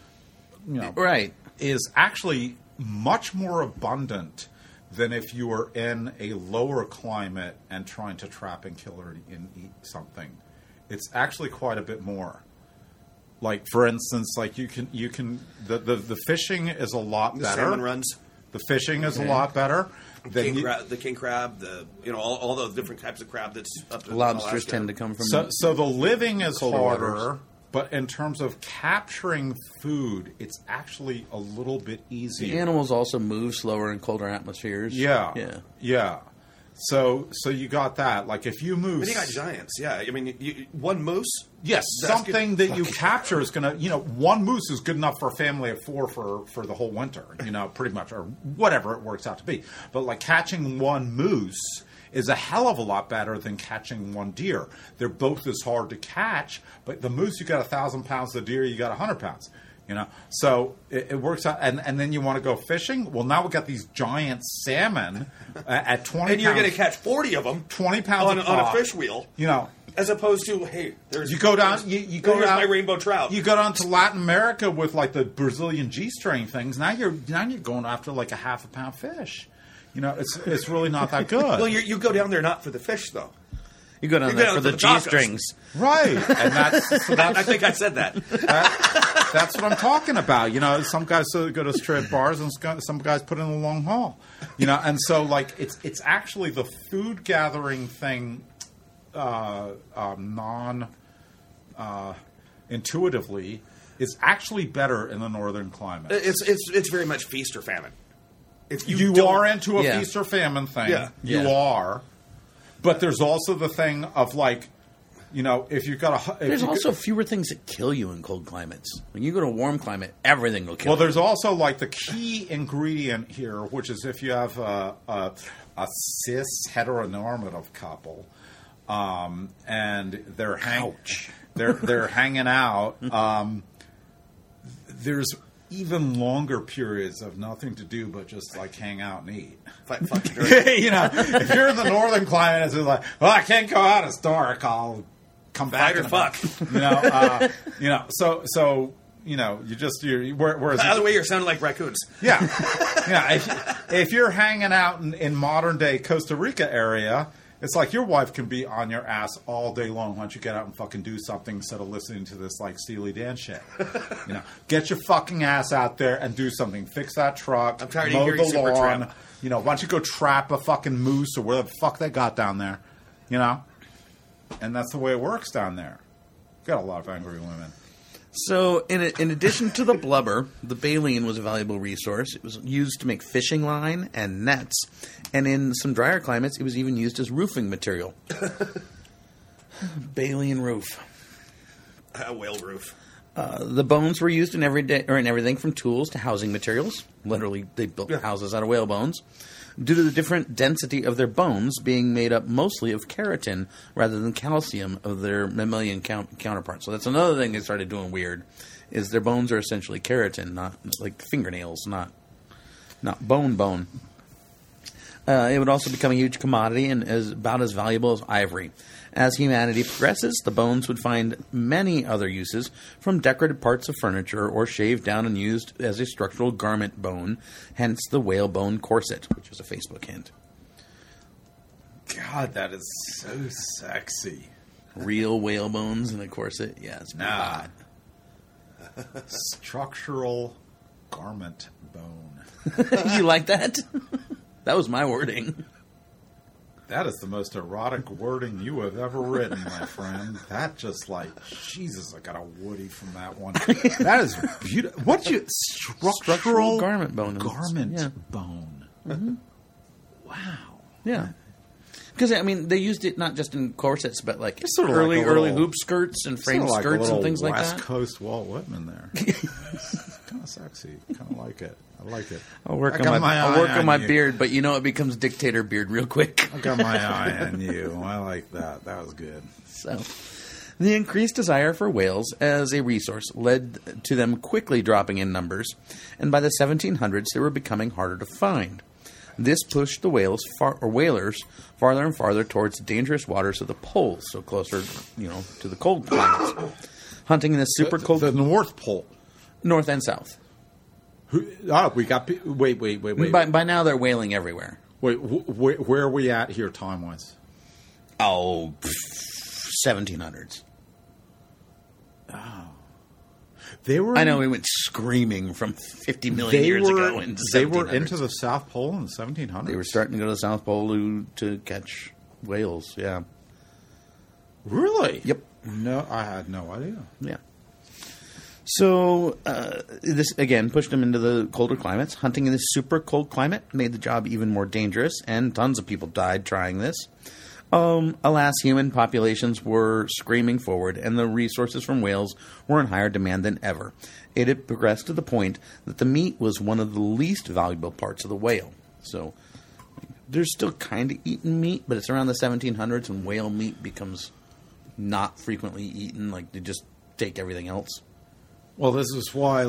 Right. is actually much more abundant than if you were in a lower climate and trying to trap and kill or eat something. It's actually quite a bit more. Like, for instance, like you can the fishing is a lot better. Salmon runs. The fishing is a lot better. The king crab, all the different types of crab that's up to Lobsters Alaska. tend to come from So the living is colder harder, waters. but in terms of capturing food, it's actually a little bit easier. The animals also move slower in colder atmospheres. Yeah. So you got that. Like, if you move... But you got giants, yeah. I mean, one moose... Yes, that's something good. that you capture is going to... one moose is good enough for a family of 4 for the whole winter, pretty much, or whatever it works out to be. But, like, catching one moose is a hell of a lot better than catching one deer. They're both as hard to catch, but the moose, you got 1,000 pounds. The deer, you got 100 pounds. So it works out, and then you want to go fishing. Well, now we got these giant salmon at 20. And you're going to catch 40 of them, 20 pounds on a fish wheel. As opposed to, hey, there's you go down. You go here's down my rainbow trout. You go down to Latin America with like the Brazilian G-string things. Now you're going after like a half a pound fish. It's really not that good. Well, you go down there not for the fish though. You go down there for the G-strings. Right. And that's I think I said that. That's what I'm talking about. Some guys go to strip bars and some guys put in the long haul. And so like it's actually the food gathering thing intuitively is actually better in the northern climate. It's very much feast or famine. If you are into a feast or famine thing, you are. But there's also the thing of like, if you've got there's also fewer things that kill you in cold climates. When you go to a warm climate, everything will kill you. Well, there's also like the key ingredient here, which is if you have a cis heteronormative couple, and they're they're hanging out. There's even longer periods of nothing to do but just like hang out and eat. If you're in the northern climate, it's just like, well, I can't go out. It's dark. I'll come back. Fight or fuck. So you just whereas by the way, you're sounding like raccoons. Yeah. If you're hanging out in modern day Costa Rica area, it's like your wife can be on your ass all day long. Why don't you get out and fucking do something instead of listening to this like Steely Dan shit? Get your fucking ass out there and do something. Fix that truck. I'm tired mow of hearing the lawn. Supertramp. Why don't you go trap a fucking moose or whatever the fuck they got down there? And that's the way it works down there. Got a lot of angry women. So, in addition to the blubber, the baleen was a valuable resource. It was used to make fishing line and nets, and in some drier climates, it was even used as roofing material. Baleen roof. A whale roof. The bones were used in everything from tools to housing materials. Literally, they built houses out of whale bones. Due to the different density of their bones being made up mostly of keratin rather than calcium of their mammalian counterparts. So that's another thing they started doing weird, is their bones are essentially keratin, not like fingernails, not bone. It would also become a huge commodity and is about as valuable as ivory. As humanity progresses, the bones would find many other uses, from decorative parts of furniture or shaved down and used as a structural garment bone, hence the whalebone corset, which is a Facebook hint. God, that is so sexy. Real whale bones in a corset? Yeah, it's pretty hot. Structural garment bone. You like that? That was my wording. That is the most erotic wording you have ever written, my friend. That just Jesus, I got a Woody from that one. That is beautiful. What's your structural garment bone? Bone. Mm-hmm. Wow. Yeah. Because, I mean, they used it not just in corsets, but like sort of early little, hoop skirts and frame sort of skirts and things like West that. Coast Walt Whitman there. Kind of sexy. Kind of like it. I like it. I'll work on my you. beard, but it becomes dictator beard real quick. I got my eye on you. I like that. That was good. So, the increased desire for whales as a resource led to them quickly dropping in numbers, and by the 1700s they were becoming harder to find. This pushed the whalers farther and farther towards dangerous waters of the poles, so closer, to the cold climates. Hunting in the super cold... The North Pole. North and South. We got... Wait. By now, they're whaling everywhere. Wait, where are we at here time-wise? 1700s. Oh. They were... I know we went screaming from 50 million years ago. They were into the South Pole in the 1700s? They were starting to go to the South Pole to catch whales, yeah. Really? Yep. No, I had no idea. Yeah. So, this, again, pushed them into the colder climates. Hunting in this super cold climate made the job even more dangerous, and tons of people died trying this. Alas, human populations were screaming forward, and the resources from whales were in higher demand than ever. It had progressed to the point that the meat was one of the least valuable parts of the whale. So, they're still kind of eating meat, but it's around the 1700s when whale meat becomes not frequently eaten. Like, they just take everything else. Well, this is why,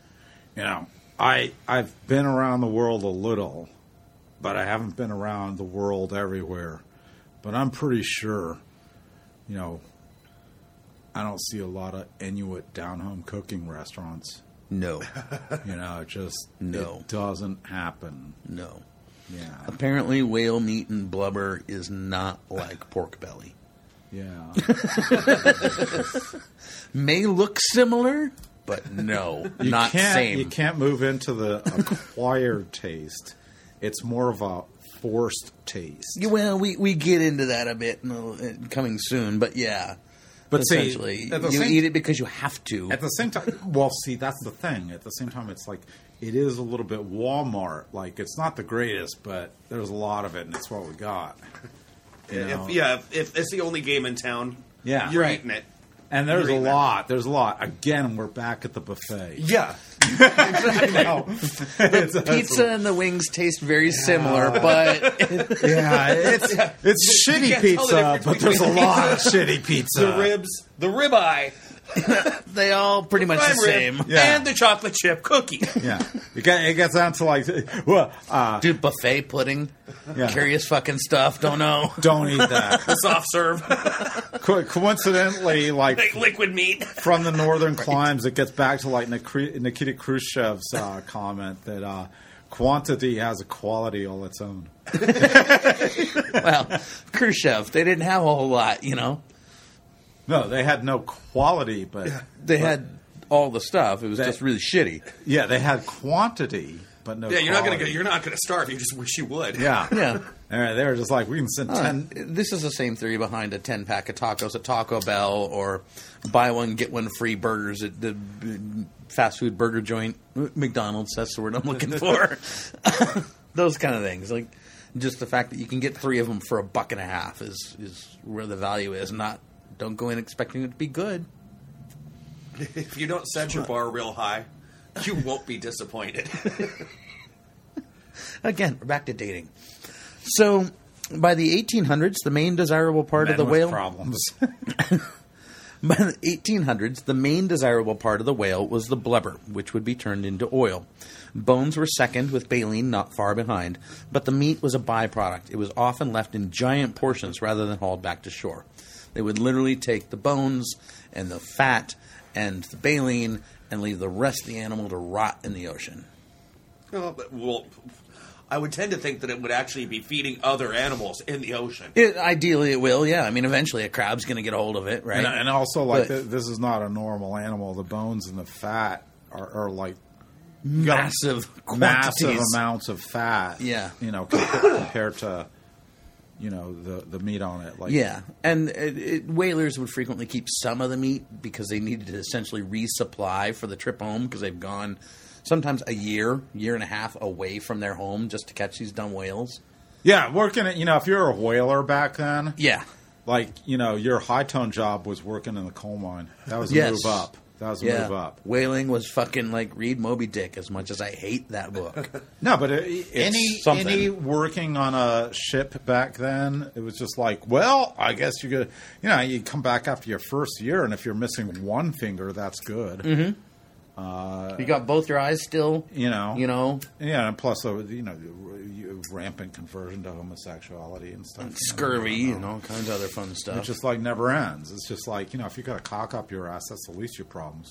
I've been around the world a little, but I haven't been around the world everywhere. But I'm pretty sure, I don't see a lot of Inuit down-home cooking restaurants. No. It doesn't happen. No. Yeah. Apparently, whale meat and blubber is not like pork belly. Yeah. May look similar, but no, not same. You can't move into the acquired taste. It's more of a forced taste. Well, we get into that a bit coming soon, but yeah. But essentially, you eat it because you have to. At the same time, well, see, that's the thing. At the same time, it's like it is a little bit Walmart. Like, it's not the greatest, but there's a lot of it, and it's what we got. If it's the only game in town, you're eating it. And there's a lot. There's a lot. Again, we're back at the buffet. Yeah. The pizza and the wings taste very similar, but... it's shitty pizza, but there's a lot of shitty pizza. The ribs, the ribeye. They all pretty much the same. And the chocolate chip cookie. Yeah. It gets down to dude, buffet pudding. Yeah. Curious fucking stuff. Don't know. Don't eat that. The soft serve. Coincidentally, like liquid meat. From the northern climes, it gets back to like Nikita Khrushchev's comment that quantity has a quality all its own. Well, Khrushchev, they didn't have a whole lot, No, they had no quality, but they had all the stuff. It was just really shitty. Yeah, they had quantity, but no. Yeah, you're not gonna starve. You just wish you would. Yeah, yeah. They were just like, we can send 10. This is the same theory behind a 10-pack of tacos at Taco Bell, or buy one get one free burgers at the fast food burger joint, McDonald's. That's the word I'm looking for. Those kind of things, like just the fact that you can get 3 of them for $1.50 is where the value is. Not. Don't go in expecting it to be good. If you don't set your bar real high, you won't be disappointed. Again, we're back to dating. So, by the 1800s, the main desirable part of the whale... problems. By the 1800s, the main desirable part of the whale was the blubber, which would be turned into oil. Bones were second, with baleen not far behind, but the meat was a byproduct. It was often left in giant portions rather than hauled back to shore. They would literally take the bones and the fat and the baleen and leave the rest of the animal to rot in the ocean. Well, I would tend to think that it would actually be feeding other animals in the ocean. Ideally, it will, yeah. I mean, eventually a crab's going to get a hold of it, right? And also, this is not a normal animal. The bones and the fat are like massive amounts of fat. Yeah. Compared to the meat on it. Like, Yeah, and whalers would frequently keep some of the meat because they needed to essentially resupply for the trip home because they've gone sometimes a year and a half away from their home just to catch these dumb whales. Yeah, working at, if you're a whaler back then, Yeah. like, your high-tone job was working in the coal mine. That was a Yes. move up. That was a Yeah. move up. Whaling was fucking like read Moby Dick as much as I hate that book. No, but something. any working on a ship back then, it was just like, well, I guess you could, you come back after your first year, and if you're missing one finger, that's good. Mm-hmm. You got both your eyes still, Yeah, and plus, rampant conversion to homosexuality and stuff. scurvy and all kinds of other fun It stuff. just like never ends. It's just like, if you got a cock up your ass, that's the least of your problems.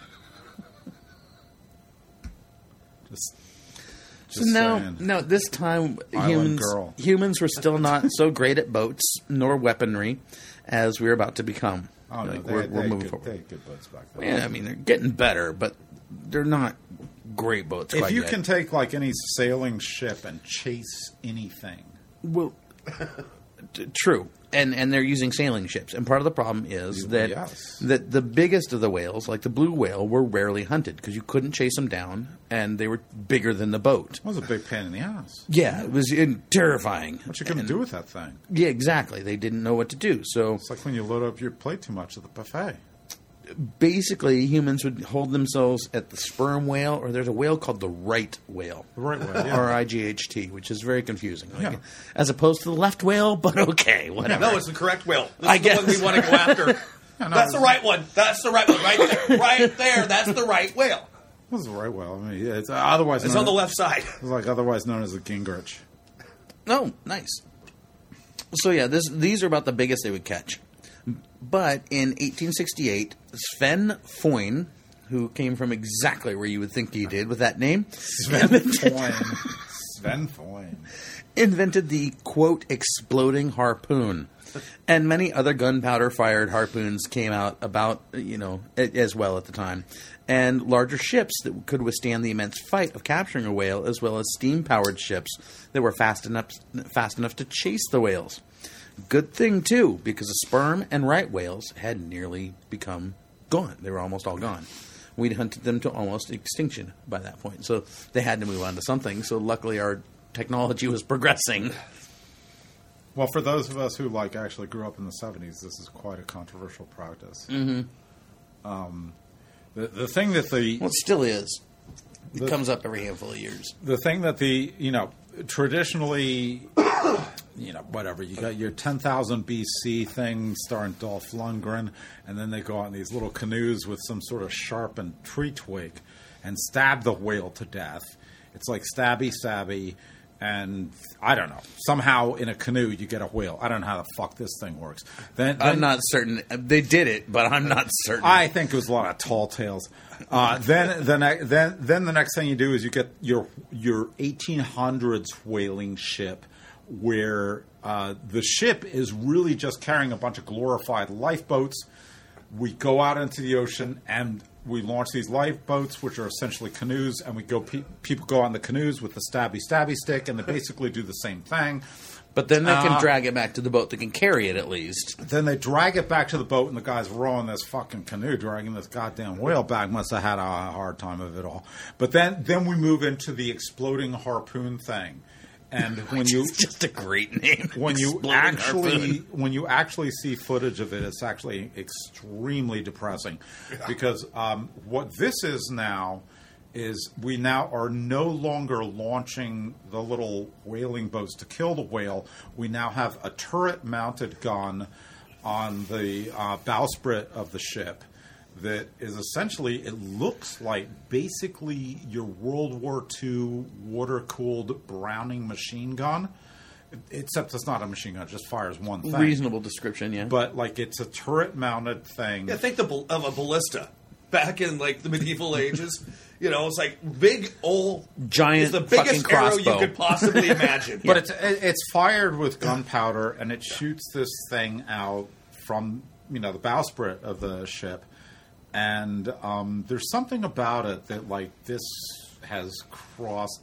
Just So now, saying. no, this time Island girl. humans were still not so great at boats nor weaponry as we're about to become. Oh, no, Like, they we're had moving good, forward. they had good boats back then. Yeah, I mean they're getting better, but they're not great boats. If quite you yet. can take like any sailing ship and chase anything, well, true, and they're using sailing ships, and part of the problem is that Yes. that the biggest of the whales, like the blue whale, were rarely hunted because you couldn't chase them down, and they were bigger than the boat. it was a big pain in the ass. Yeah, it was terrifying. What you gonna do with that thing? Yeah, exactly. They didn't know what to do, so. It's like when you load up your plate too much at the buffet. Basically, humans would hold themselves at the sperm whale, or there's a whale called the right whale. The right way, yeah. R-I-G-H-T, which is very confusing. Like, Yeah. as opposed to the left whale, but okay, whatever. No, it's the correct whale. This I is the one guess. we want to go after. No, That's the right one. That's the right one. Right there. Right there. That's the right whale. What's the right whale? I mean, yeah, it's otherwise It's known on the as- left side. It's like otherwise known as a Gingrich. Oh, nice. So yeah, these are about the biggest they would catch. But in 1868, Sven Foyn, who came from exactly where you would think he did with that name, Sven Foyn. Sven Foyn. invented the, quote, exploding harpoon. And many other gunpowder-fired harpoons came out about, as well at the time. And larger ships that could withstand the immense fight of capturing a whale, as well as steam-powered ships that were fast enough to chase the whales. Good thing, too, because the sperm and right whales had nearly become gone. They were almost all gone. We'd hunted them to almost extinction by that point. So they had to move on to something. So luckily our technology was progressing. Well, for those of us who actually grew up in the 70s, this is quite a controversial practice. Mm-hmm. The thing that Well, it still is. It comes up every handful of years. the thing that traditionally, whatever, you got your 10,000 BC thing starring Dolph Lundgren, and then they go out in these little canoes with some sort of sharpened tree twig and stab the whale to death. It's like stabby, and I don't know. Somehow in a canoe you get a whale. I don't know how the fuck this thing works. Then I'm not certain. They did it, but I'm not certain. I think it was a lot of tall tales. Then the next thing you do is you get your 1800s whaling ship, where the ship is really just carrying a bunch of glorified lifeboats. We go out into the ocean and we launch these lifeboats, which are essentially canoes, and we go. People go on the canoes with the stabby stick, and they basically do the same thing. But then they can drag it back to the boat that can carry it at least. Then they drag it back to the boat, and the guy's rowing this fucking canoe, dragging this goddamn whale back. Must have had a hard time of it all. But then we move into the exploding harpoon thing, and when you It's just a great name. when you Exploding harpoon. actually see footage of it, it's actually extremely depressing, because what this is now is we now are no longer launching the little whaling boats to kill the whale. We now have a turret-mounted gun on the bowsprit of the ship that is essentially, it looks like basically your World War II water-cooled Browning machine gun, except it's not a machine gun, it just fires one thing. Reasonable description, yeah. But it's a turret-mounted thing. Yeah, think of a ballista back in the medieval ages. It's like big old Giant It's the fucking biggest arrow crossbow. you could possibly imagine. But it's fired with gunpowder, and it shoots this thing out from the bowsprit of the ship. And there's something about it that this has crossed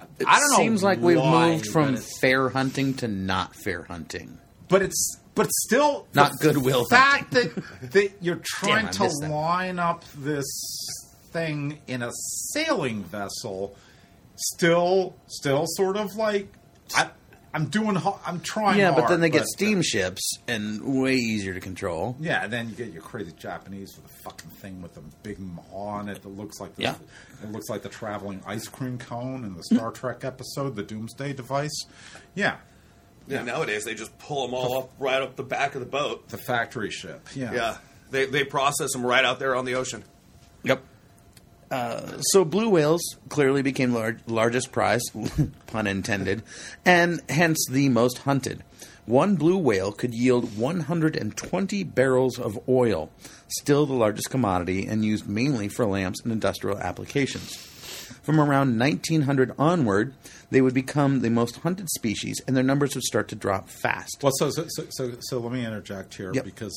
I don't know. Seems like we've why, moved from but it's- fair hunting to not fair hunting. But still Not the goodwill fact that you're trying I to missed that. line up this thing in a sailing vessel, still sort of like I'm trying. Yeah, but hard, then they get steamships and way easier to control. Yeah, and then you get your crazy Japanese with the fucking thing with the big maw on it that looks like Yeah. it looks like the traveling ice cream cone in the Star Trek episode, the Doomsday Device. Yeah. Yeah, nowadays they just pull them all up right up the back of the boat. The factory ship. Yeah. Yeah, they process them right out there on the ocean. Yep. So blue whales clearly became largest prize, pun intended, and hence the most hunted. One blue whale could yield 120 barrels of oil, still the largest commodity and used mainly for lamps and industrial applications. From around 1900 onward, they would become the most hunted species, and their numbers would start to drop fast. Well, so let me interject here Yep. because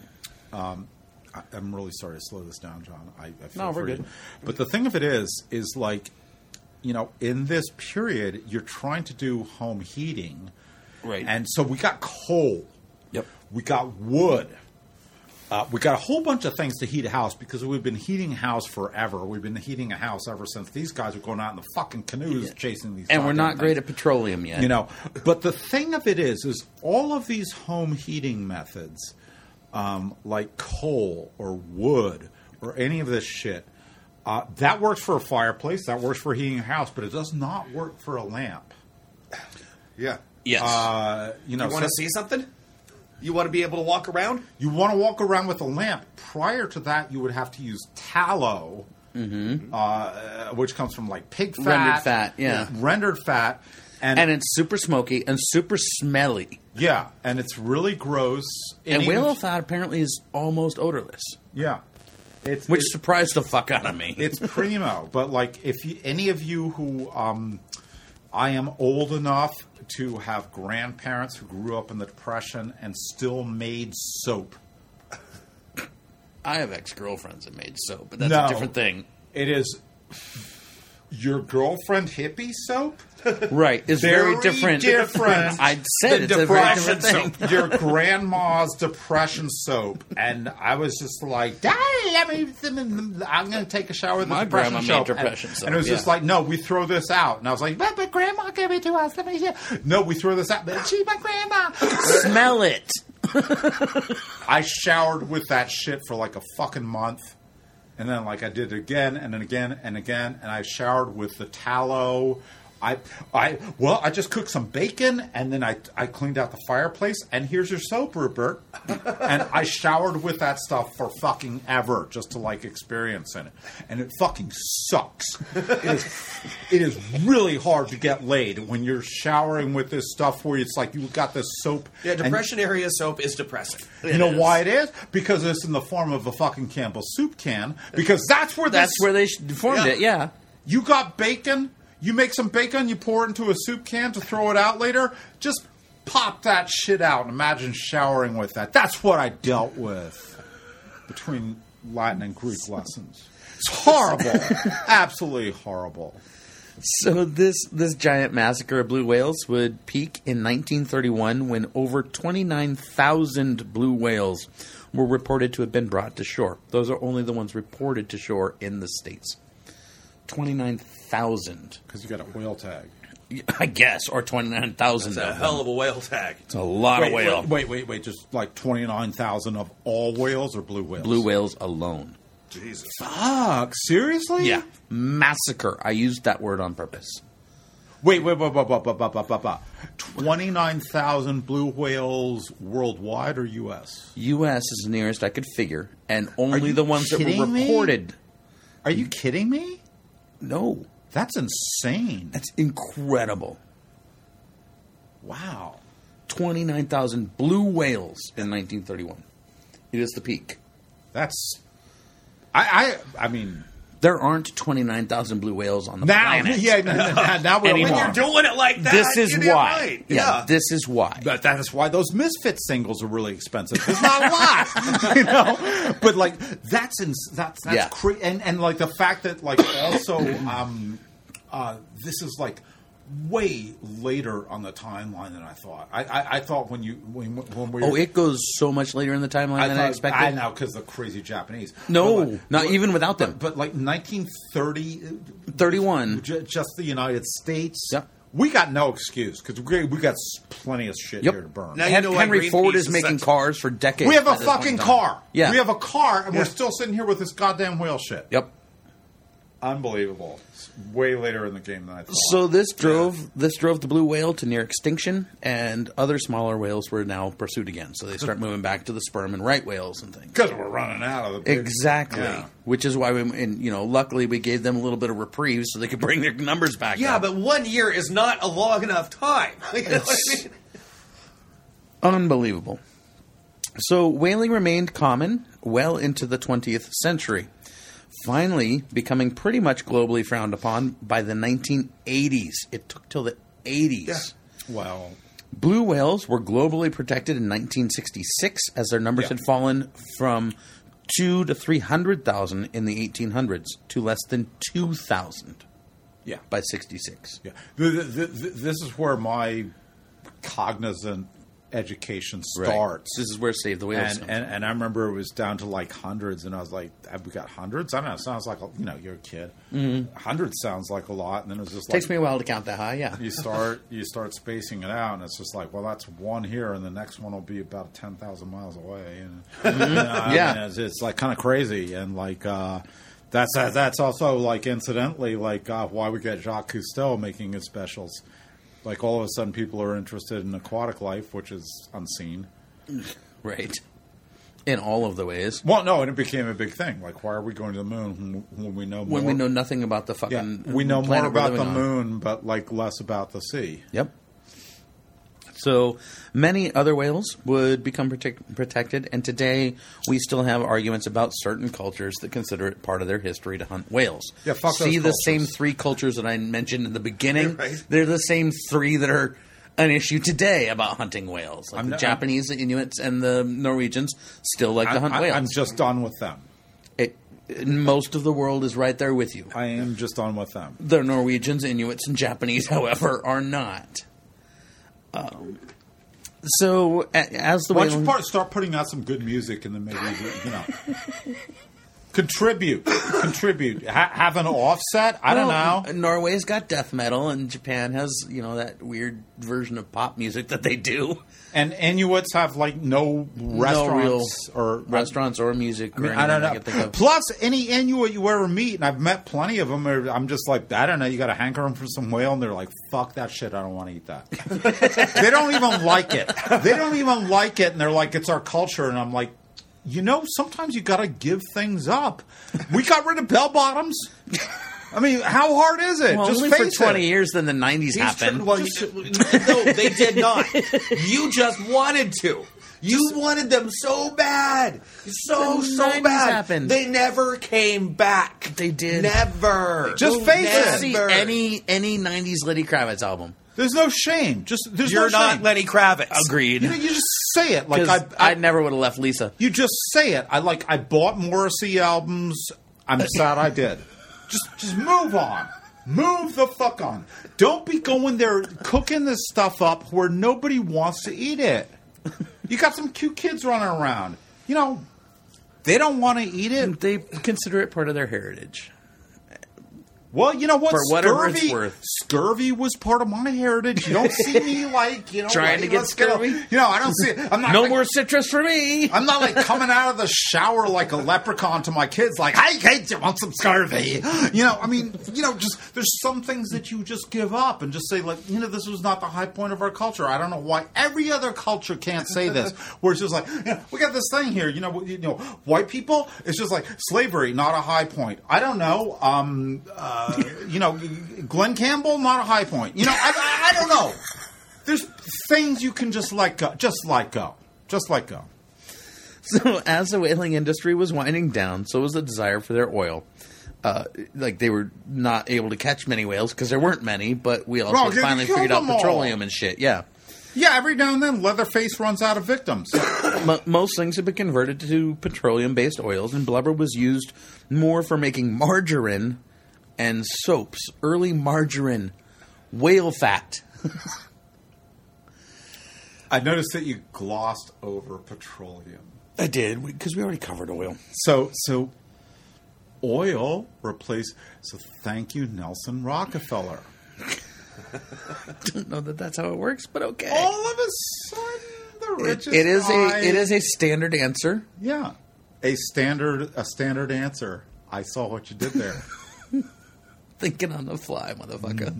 I'm really sorry to slow this down, John. I feel No, we're for you. good. But the thing of it is like, in this period, you're trying to do home heating, Right. and so we got coal. Yep. We got wood. We got a whole bunch of things to heat a house because we've been heating a house forever. We've been heating a house ever since these guys were going out in the fucking canoes chasing these. And we're goddamn not things. great at petroleum yet. But the thing of it is all of these home heating methods, like coal or wood or any of this shit, that works for a fireplace, that works for heating a house, but it does not work for a lamp. Yeah. Yes. You want to see something? You want to be able to walk around? You want to walk around with a lamp. Prior to that, you would have to use tallow, which comes from like pig fat. Rendered fat, yeah. Rendered fat. And it's super smoky and super smelly. Yeah, and it's really gross. And even- whale fat apparently is almost odorless, Yeah. which surprised the fuck out of me. It's primo, but like if any of you who I am old enough to have grandparents who grew up in the Depression and still made soap. I have ex-girlfriends that made soap, but that's No. a different thing. It is your girlfriend hippie soap? Right. It's very different. different. I said it's a very different thing. Your grandma's depression soap, and I was just like, "Daddy, I'm going to take a shower with the My depression grandma made soap." depression and, soap, and it was just yeah. like, "No, we throw this out." And I was like, "But grandma gave it to us. Let me see." No, we throw this out. But she's my grandma. Smell it. I showered with that shit for like a fucking month. And then, like, I did it again, and then again, and again, and I showered with the tallow. I just cooked some bacon, and then I cleaned out the fireplace, and here's your soap, Rupert. And I showered with that stuff for fucking ever, just to, like, experience it. And it fucking sucks. It is really hard to get laid when you're showering with this stuff where it's like you've got this soap. Yeah, and- depression area soap is depressing. you know why it is? Because it's in the form of a fucking Campbell's soup can. Because that's where That's where they formed it, yeah. you got bacon. You make some bacon. You pour it into a soup can to throw it out later. Just pop that shit out and imagine showering with that. That's what I dealt with between Latin and Greek lessons. It's horrible, absolutely horrible. So this giant massacre of blue whales would peak in 1931 when over 29,000 blue whales were reported to have been brought to shore. Those are only the ones reported to shore in the States. 29,000. Because you got a whale tag. I guess, or 29,000 It's of a them. hell of a whale tag. It's a lot of whale. Wait. Just like 29,000 of all whales or blue whales? Blue whales alone. Jesus. Fuck, seriously? Yeah. Massacre. I used that word on purpose. Wait. 29,000 blue whales worldwide or U.S.? U.S. is the nearest I could figure, and only you the ones that were kidding me? reported. Are you kidding me? No. That's insane. That's incredible. Wow. 29,000 blue whales in 1931. It is the peak. That's... I mean... There aren't 29,000 blue whales on the Now, planet. now we're... Anymore. When you're doing it like that, This is you're damn why. right. Yeah, this is why. But that is why those Misfit singles are really expensive. There's not a lot, you know. But like that's Yeah. and like the fact that like also this is like way later on the timeline than I thought. I thought when we were... Oh, it goes so much later in the timeline than I expected. I know, because the crazy Japanese. No, not even without them. But like 1930... 31. Just the United States. Yep. We got no excuse, because we got plenty of shit here to burn. Now, you know Henry Ford Greenpeace is making cars for decades. We have a at this point fucking in time. car. Yeah. We have a car, and we're still sitting here with this goddamn whale shit. Yep. Unbelievable. It's way later in the game than I thought. So this drove the blue whale to near extinction, and other smaller whales were now pursued again. So they start moving back to the sperm and right whales and things. Because we're running out of the big... Exactly. Yeah. Which is why luckily we gave them a little bit of reprieve so they could bring their numbers back Yeah, up. but 1 year is not a long enough time. You know what I mean? Unbelievable. So whaling remained common well into the 20th century, finally becoming pretty much globally frowned upon by the 1980s. It took till the 80s. Yeah. Well... Blue whales were globally protected in 1966 as their numbers had fallen from 2 to 300,000 in the 1800s to less than 2,000 by 66. Yeah. This is where my cognizant education starts. This is where Save the Whales comes and I remember it was down to like hundreds, and I was like, have we got hundreds? I don't know. It sounds like, you're a kid. Mm-hmm. Hundreds sounds like a lot, and then it was just like... Takes me a while to count that high, yeah. You start spacing it out, and it's just like, well, that's one here, and the next one will be about 10,000 miles away. And, yeah. It's like kind of crazy, and like... That's also, like, incidentally, like, why we get Jacques Cousteau making his specials. Like, all of a sudden, people are interested in aquatic life, which is unseen. Right. In all of the ways. Well, no, and it became a big thing. Like, why are we going to the moon when we know more? When we know nothing about the fucking we know more planet we're about living the on. moon, but, like, less about the sea. Yep. So many other whales would become protected, and today we still have arguments about certain cultures that consider it part of their history to hunt whales. Yeah, fuck those See the cultures. same three cultures that I mentioned in the beginning? Right. They're the same three that are an issue today about hunting whales. Like the Japanese, the Inuits, and the Norwegians still like to hunt whales. I'm just done with them. Most of the world is right there with you. I am just done with them. The Norwegians, Inuits, and Japanese, however, are not. So, as the Why don't you start putting out some good music, and then maybe, contribute. Have an offset? I don't know. Norway's got death metal, and Japan has, that weird version of pop music that they do. And Inuits have, like, no restaurants restaurants or music. I don't know. Plus, any Inuit you ever meet, and I've met plenty of them, I'm just like, I don't know, you got a hankering for some whale, and they're like, fuck that shit, I don't want to eat that. They don't even like it. And they're like, it's our culture, and I'm like, sometimes you got to give things up. We got rid of bell bottoms. I mean, how hard is it? Well, just only face for 20 it. years, then the 90s happened. No, they did not. You just wanted to. You wanted them so bad. So bad. Happened. They never came back. They did. Never. Just face it. See any 90s Lenny Kravitz album. There's no shame. You're not shame. Lenny Kravitz. Agreed. You just say it. Like I never would have left Lisa. You just say it. I bought Morrissey albums. I'm sad I did. Just move on. Move the fuck on. Don't be going there cooking this stuff up where nobody wants to eat it. You got some cute kids running around. They don't want to eat it. They consider it part of their heritage. Well, you know what? For whatever it's worth. Scurvy was part of my heritage. You don't see me trying to get scurvy. I don't see it. I'm not no more citrus for me. I'm not like coming out of the shower like a leprechaun to my kids, like, "Hey kids, you want some scurvy?" Just there's some things that you just give up and just say, like, this was not the high point of our culture. I don't know why every other culture can't say this. Where it's just like, we got this thing here. White people, it's just like slavery, not a high point. I don't know. Glenn Campbell, not a high point. I don't know. There's things you can just let go. Just let go. So as the whaling industry was winding down, so was the desire for their oil. They were not able to catch many whales because there weren't many, but we also finally figured out petroleum and shit. Yeah. Yeah, every now and then Leatherface runs out of victims. Most things have been converted to petroleum-based oils, and blubber was used more for making margarine and soaps, early margarine, whale fat. I noticed that you glossed over petroleum. I did, because we already covered oil. So oil replaced. So thank you, Nelson Rockefeller. I don't know that that's how it works, but okay. All of a sudden, the richest It guy- is a standard answer. Yeah, a standard answer. I saw what you did there. Thinking on the fly, motherfucker.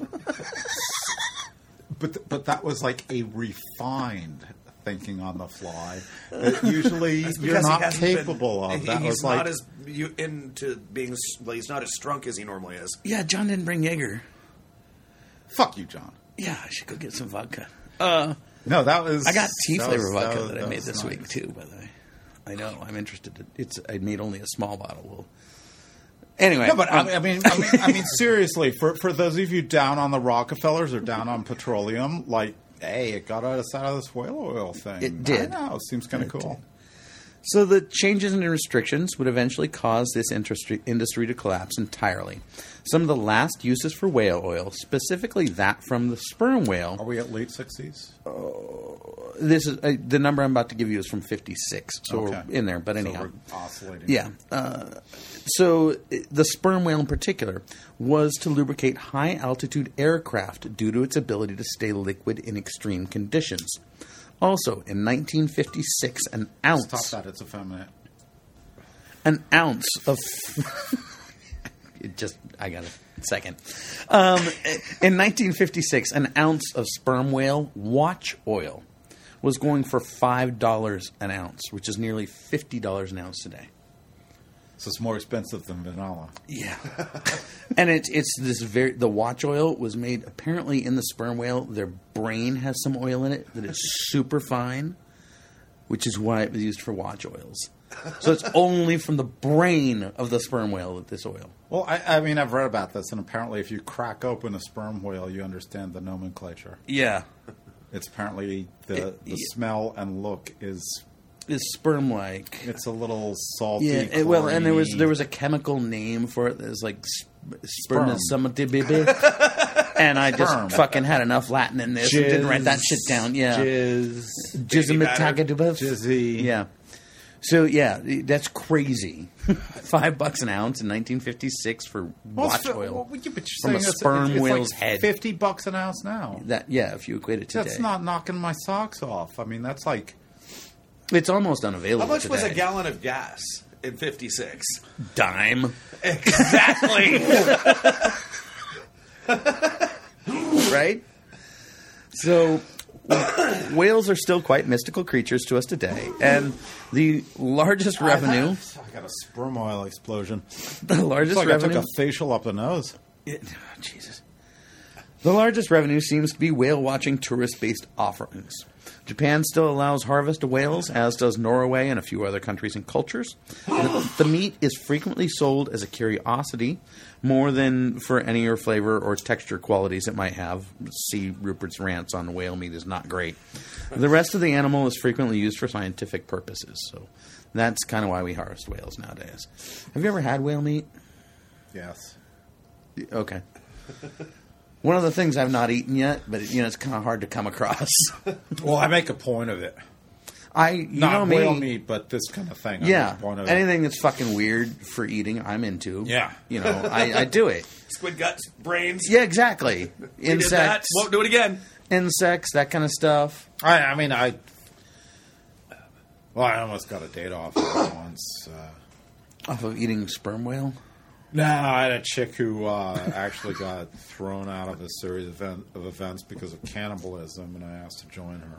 But that was like a refined thinking on the fly. That usually you're Because he not hasn't capable been- of. That he's was not like as into being. Well, he's not as strunk as he normally is. Yeah, John didn't bring Jaeger. fuck you, John. Yeah, I should go get some vodka. No, that was. I got tea that flavor was- vodka that I was made this nice. week too. By the way, I know I'm interested. I made only a small bottle. Well, anyway, No, but I mean, seriously, for those of you down on the Rockefellers or down on petroleum, like, hey, it got us out of this whale oil thing. It did. I know, it seems kind of cool. So the changes in restrictions would eventually cause this industry to collapse entirely. Some of the last uses for whale oil, specifically that from the sperm whale. Are we at late 60s? This is the number I'm about to give you is from 56, so Okay. we're in there. But So anyhow, we're oscillating. yeah. So the sperm whale in particular was to lubricate high altitude aircraft due to its ability to stay liquid in extreme conditions. Also, in 1956, an ounce. Stop that, it's effeminate. An ounce of. I got a second. In 1956, an ounce of sperm whale watch oil was going for $5 an ounce, which is nearly $50 an ounce today. So it's more expensive than vanilla. Yeah, and it's this the watch oil was made apparently in the sperm whale. Their brain has some oil in it that is super fine, which is why it was used for watch oils. So it's only from the brain of the sperm whale that this oil. Well, I mean, I've read about this, and apparently if you crack open a sperm whale, you understand the nomenclature. Yeah, It's apparently the smell and look is... sperm like. It's a little salty. Yeah, and there chlorine-y. was a chemical name for it. There's like Sperm. and I just Sperm. fucking had enough Latin in this and didn't write that shit down. Yeah, Jizzy. Yeah. So yeah, that's crazy. $5 an ounce in 1956 for watch oil from a sperm whale's head. $50 an ounce now. That if you equate it today, That's not knocking my socks off. I mean, that's like it's almost unavailable. How much was a today. gallon of gas in '56? Dime? Exactly. Right? So, whales are still quite mystical creatures to us today, and the largest revenue, I got a sperm oil explosion. the largest It's like I took revenue, a facial up the nose. Jesus, the largest revenue seems to be whale watching tourist-based offerings. Japan still allows harvest of whales, as does Norway and a few other countries and cultures. The meat is frequently sold as a curiosity, more than for any or flavor or texture qualities it might have. See Rupert's rants on whale meat is not great. The rest of the animal is frequently used for scientific purposes, so that's kind of why we harvest whales nowadays. Have you ever had whale meat? Yes. Okay. One of the things I've not eaten yet, but it's kind of hard to come across. Well, I make a point of it. You Not know me. whale meat, but this kind of thing. I Yeah, make a point of it. anything that's fucking weird for eating, I'm into. Yeah. I do it. Squid guts, brains. Yeah, exactly. We did that. Insects, Won't do it again. insects, that kind of stuff. I almost got a date off once. Off of eating sperm whale. No, I had a chick who actually got thrown out of a series of events because of cannibalism, and I asked to join her.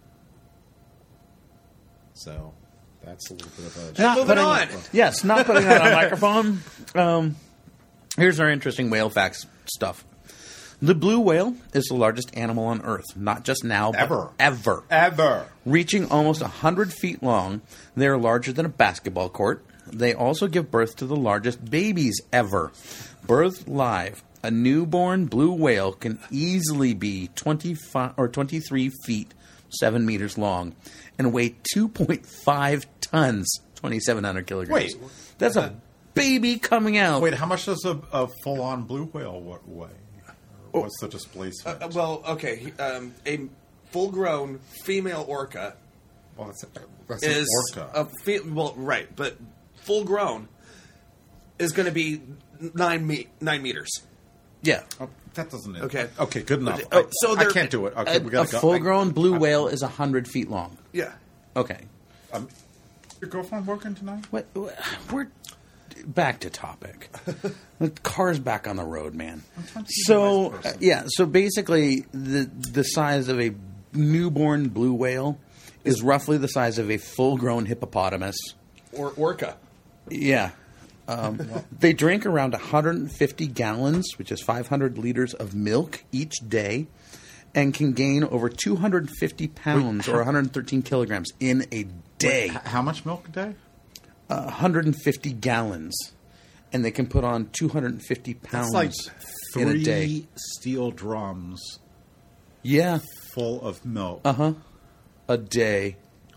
So that's a little bit of a... Not moving putting- on. Yes, not putting that on a microphone. Here's our interesting whale facts stuff. The blue whale is the largest animal on Earth, not just now, but Ever. ever. Reaching almost 100 feet long, they are larger than a basketball court. They also give birth to the largest babies ever. Birthed live, a newborn blue whale can easily be 25 or 23 feet, 7 meters long, and weigh 2.5 tons, 2,700 kilograms. Wait. That's a baby coming out. Wait, how much does a full-on blue whale weigh? What's the displacement? Okay. A full-grown female orca Well, that's is an orca. right, but full-grown is going to be 9 meters. Yeah. Oh, that doesn't. Okay. Okay. Good enough. So I can't do it. Okay, we A gotta go. full-grown blue whale is 100 feet long. Yeah. Okay. Your girlfriend working tonight? We're back to topic. The car's back on the road, man. trying to be So a nice person. so basically, the size of a newborn blue whale is roughly the size of a full-grown hippopotamus. Or orca. Yeah. They drink around 150 gallons, which is 500 liters of milk each day, and can gain over 250 pounds or 113 kilograms in a day. How much milk a day? 150 gallons. And they can put on 250 pounds That's like in a day. 3 steel drums Yeah. full of milk. A day.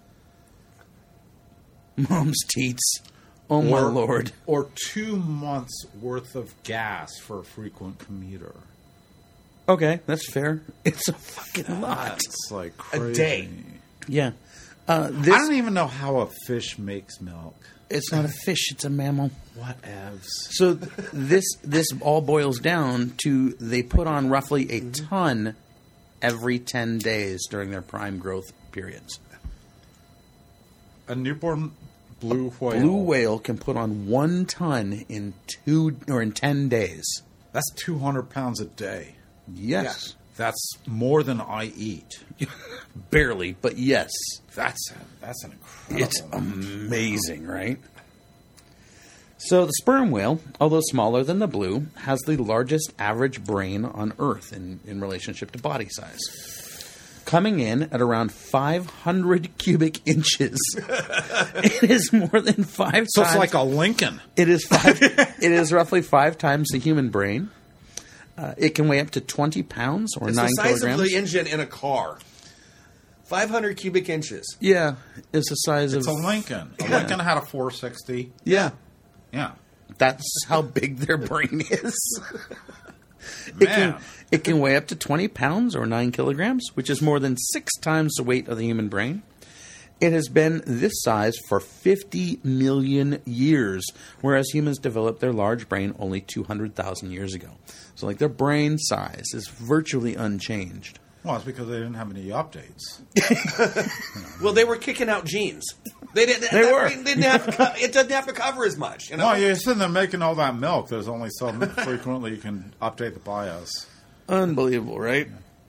Mom's teats. Oh, my Lord. Or 2 months worth of gas for a frequent commuter. Okay, that's fair. It's a fucking lot. It's like crazy. day. Yeah. I don't even know how a fish makes milk. It's not a fish, it's a mammal. Whatevs. So this all boils down to they put on roughly a ton every 10 days during their prime growth periods. A newborn blue whale. Blue whale can put on 1 ton in 10 days. That's 200 pounds a day. Yes. That's more than I eat. Barely, but yes. That's an incredible. It's amazing, right? So the sperm whale, although smaller than the blue, has the largest average brain on Earth in relationship to body size. Coming in at around 500 cubic inches. It is more than 5 times. So it's like a Lincoln. It is it is roughly 5 times the human brain. It can weigh up to 20 pounds or It's 9 the size kilograms. of the engine in a car. 500 cubic inches. Yeah, it's the size It's of a Lincoln. A Lincoln had a 460. Yeah, Yeah. that's how big their brain is. Man. It can weigh up to 20 pounds or 9 kilograms, which is more than 6 times the weight of the human brain. It has been this size for 50 million years, whereas humans developed their large brain only 200,000 years ago. So, like, their brain size is virtually unchanged. Well, it's because they didn't have any updates. Well, they were kicking out genes. They didn't. They were. It doesn't have to cover as much. You know? Well, you're sitting there making all that milk. There's only so frequently you can update the BIOS. Unbelievable, right?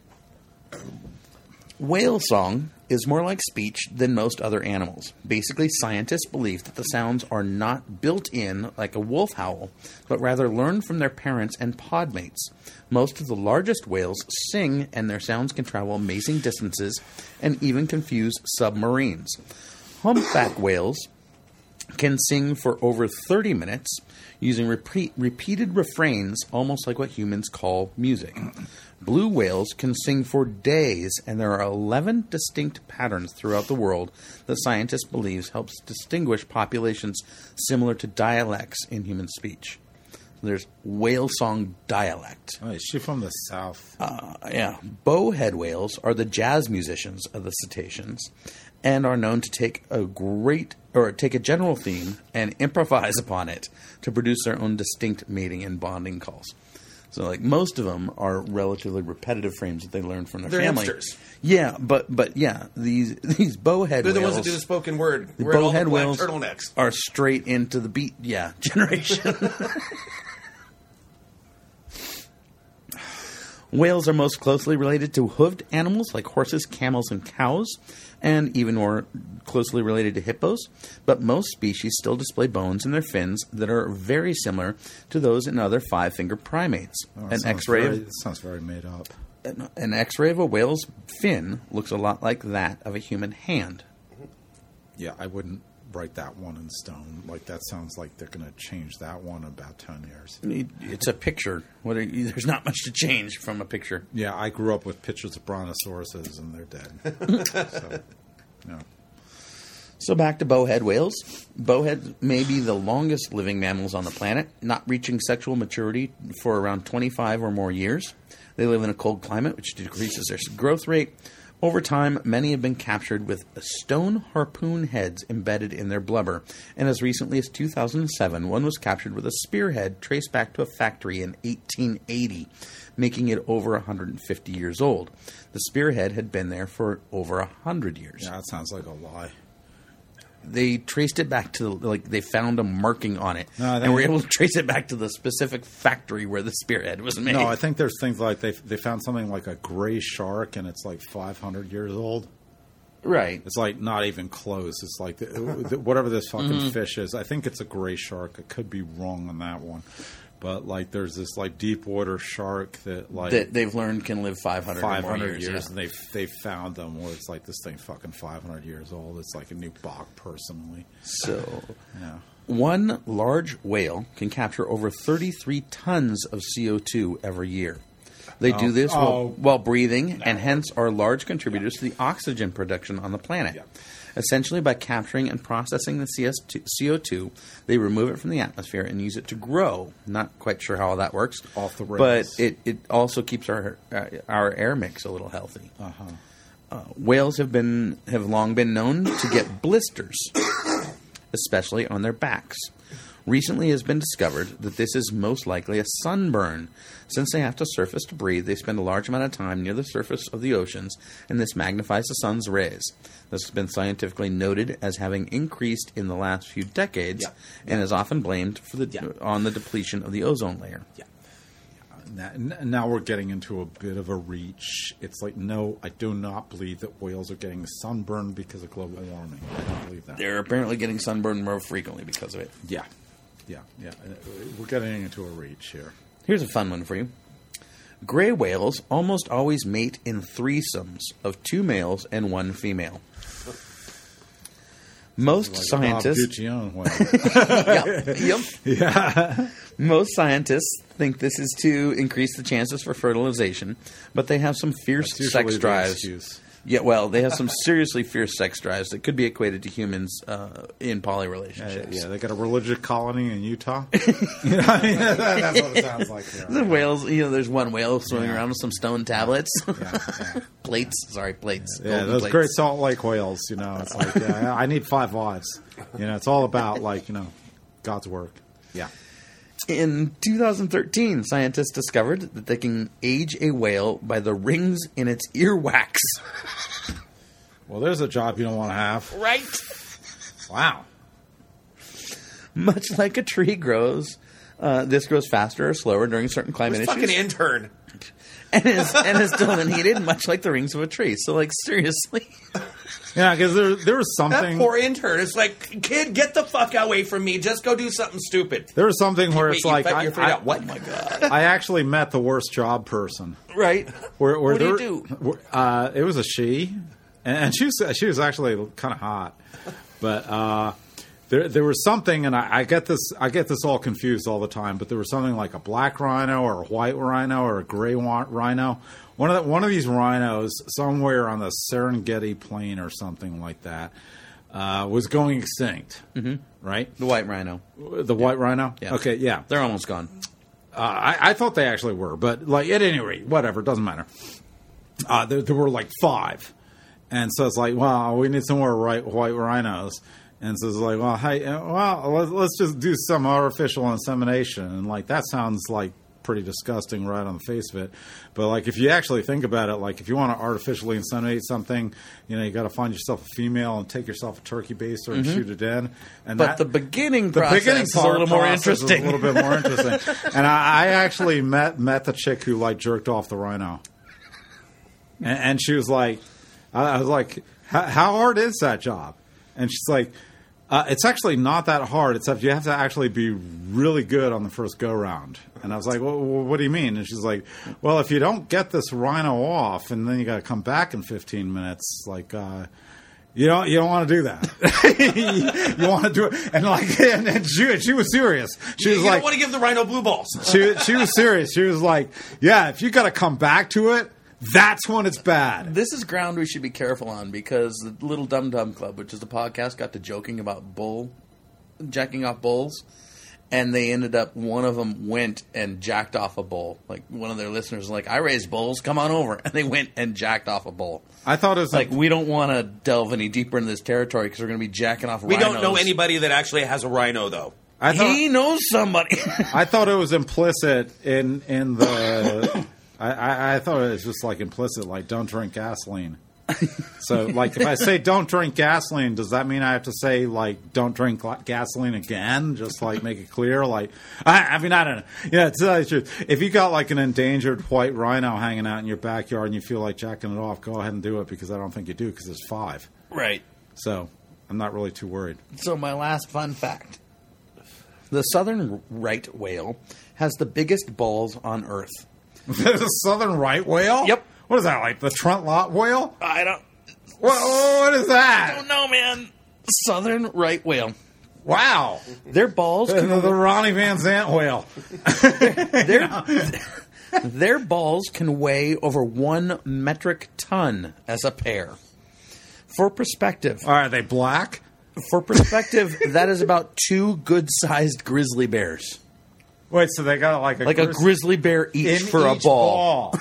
Whale song is more like speech than most other animals. Basically, scientists believe that the sounds are not built in like a wolf howl, but rather learned from their parents and podmates. Most of the largest whales sing, and their sounds can travel amazing distances and even confuse submarines. Humpback whales can sing for over 30 minutes using repeated refrains, almost like what humans call music. Blue whales can sing for days, and there are 11 distinct patterns throughout the world that scientists believe helps distinguish populations similar to dialects in human speech. There's whale song dialect. Oh, is she from the south? Yeah. Bowhead whales are the jazz musicians of the cetaceans and are known to take a general theme and improvise upon it to produce their own distinct mating and bonding calls. So, like, most of them are relatively repetitive frames that they learn from their They're family. hipsters. Yeah, but yeah, these bowhead They're the whales. ones that do the spoken word. The Wear all the bowhead black whales turtlenecks. are straight into the beat, generation. Whales are most closely related to hoofed animals like horses, camels, and cows, and even more closely related to hippos. But most species still display bones in their fins that are very similar to those in other 5-finger primates. Oh, An X-ray sounds very made up. an X-ray of a whale's fin looks a lot like that of a human hand. Yeah, I wouldn't write that one in stone. Like, that sounds like they're going to change that one in about 10 years. It's a picture. There's not much to change from a picture. Yeah, I grew up with pictures of brontosauruses, and they're dead. So back to bowhead whales. Bowheads may be the longest living mammals on the planet, not reaching sexual maturity for around 25 or more years. They live in a cold climate, which decreases their growth rate. Over time, many have been captured with stone harpoon heads embedded in their blubber, and as recently as 2007, one was captured with a spearhead traced back to a factory in 1880, making it over 150 years old. The spearhead had been there for over 100 years. Yeah, that sounds like a lie. They traced it back to, they found a marking on it, and were able to trace it back to the specific factory where the spearhead was made. No, I think there's things like they found something like a gray shark, and it's like 500 years old. Right. It's like not even close. It's like whatever this fucking fish is. I think it's a gray shark. I could be wrong on that one. But like, there's this like deep water shark that they've learned can live 500 years, and they found them where it's like this thing fucking 500 years old. It's like a new Bach, personally. So, yeah. One large whale can capture over 33 tons of CO2 every year. They do this while breathing, and hence are large contributors to the oxygen production on the planet. Yeah. Essentially, by capturing and processing the CO2, they remove it from the atmosphere and use it to grow. Not quite sure how all that works. Off the rails. But it also keeps our air mix a little healthy. Whales have long been known to get blisters, especially on their backs. Recently, it has been discovered that this is most likely a sunburn. Since they have to surface to breathe, they spend a large amount of time near the surface of the oceans, and this magnifies the sun's rays. This has been scientifically noted as having increased in the last few decades, and is often blamed on the depletion of the ozone layer. Yeah. Now we're getting into a bit of a reach. It's like, no, I do not believe that whales are getting sunburned because of global warming. I don't believe that. They're apparently getting sunburned more frequently because of it. Yeah. We're getting into a reach here. Here's a fun one for you. Gray whales almost always mate in threesomes of 2 males and 1 female. Most scientists... Yeah. Most scientists think this is to increase the chances for fertilization, but they have some fierce sex drives. Yeah, well, they have some seriously fierce sex drives that could be equated to humans in poly relationships. Yeah, they got a religious colony in Utah. You know what I mean? That's what it sounds like. Here, the whales, there's one whale swimming around with some stone tablets. Plates. Yeah, those great Salt Lake whales, it's like, I need 5 wives. It's all about, God's work. Yeah. In 2013, scientists discovered that they can age a whale by the rings in its earwax. Well, there's a job you don't want to have. Right. Wow. Much like a tree grows, this grows faster or slower during certain climate issues. Fucking intern. And is delineated much like the rings of a tree. So, seriously. Yeah, because there was something... That poor intern. It's like, kid, get the fuck away from me. Just go do something stupid. There was something where it's like... what? Oh, my God. I actually met the worst job person. Right. What do you do? It was a she. And she was actually kind of hot. But there was something, and I get this all confused all the time, but there was something like a black rhino or a white rhino or a gray rhino. One of these rhinos, somewhere on the Serengeti Plain or something like that, was going extinct. Mm-hmm. Right? The white rhino. The white rhino? Yeah. Okay, yeah. They're almost gone. I thought they actually were, but at any rate, whatever, it doesn't matter. There were 5. And so it's like, well, we need some more white rhinos. And so it's like, well, hey, let's just do some artificial insemination. And that sounds pretty disgusting right on the face of it. But if you actually think about it, if you want to artificially inseminate something, you got to find yourself a female and take yourself a turkey baster and shoot it in. And the beginning process is a little more interesting. A little bit more interesting. And I actually met the chick who jerked off the rhino. And she was like, I was like, how hard is that job? And she's like, it's actually not that hard, except you have to actually be really good on the first go-round. And I was like, well, what do you mean? And she's like, well, if you don't get this rhino off, and then you got to come back in 15 minutes, you don't want to do that. You want to do it, and she was serious. She was you don't want to give the rhino blue balls. She was serious. She was like, yeah, if you got to come back to it, That's when it's bad. This is ground we should be careful on because the Little Dum Dum Club, which is the podcast, got to joking about jacking off bulls. And they ended up, one of them went and jacked off a bull. Like, one of their listeners was like, I raise bulls, come on over. And they went and jacked off a bull. I thought it was like, we don't want to delve any deeper into this territory because we're going to be jacking off rhinos. We don't know anybody that actually has a rhino, though. He knows somebody. I thought it was implicit in the... I thought it was just, like, implicit, like, don't drink gasoline. So, like, if I say don't drink gasoline, does that mean I have to say, like, don't drink gasoline again? Just, like, make it clear? Like, I mean, I don't know. Yeah, to tell you the truth, if you got, like, an endangered white rhino hanging out in your backyard and you feel like jacking it off, go ahead and do it because I don't think you do because there's 5. Right. So, I'm not really too worried. So, my last fun fact. The southern right whale has the biggest balls on Earth. The southern right whale? Yep. What is that, like the Trent Lott whale? I don't... What is that? I don't know, man. Southern right whale. Wow. Their balls... The Ronnie Van Zant whale. Their balls can weigh over 1 metric ton as a pair. For perspective... Are they black? For perspective, that is about 2 good-sized grizzly bears. Wait, so they got like a grizzly bear each for a ball.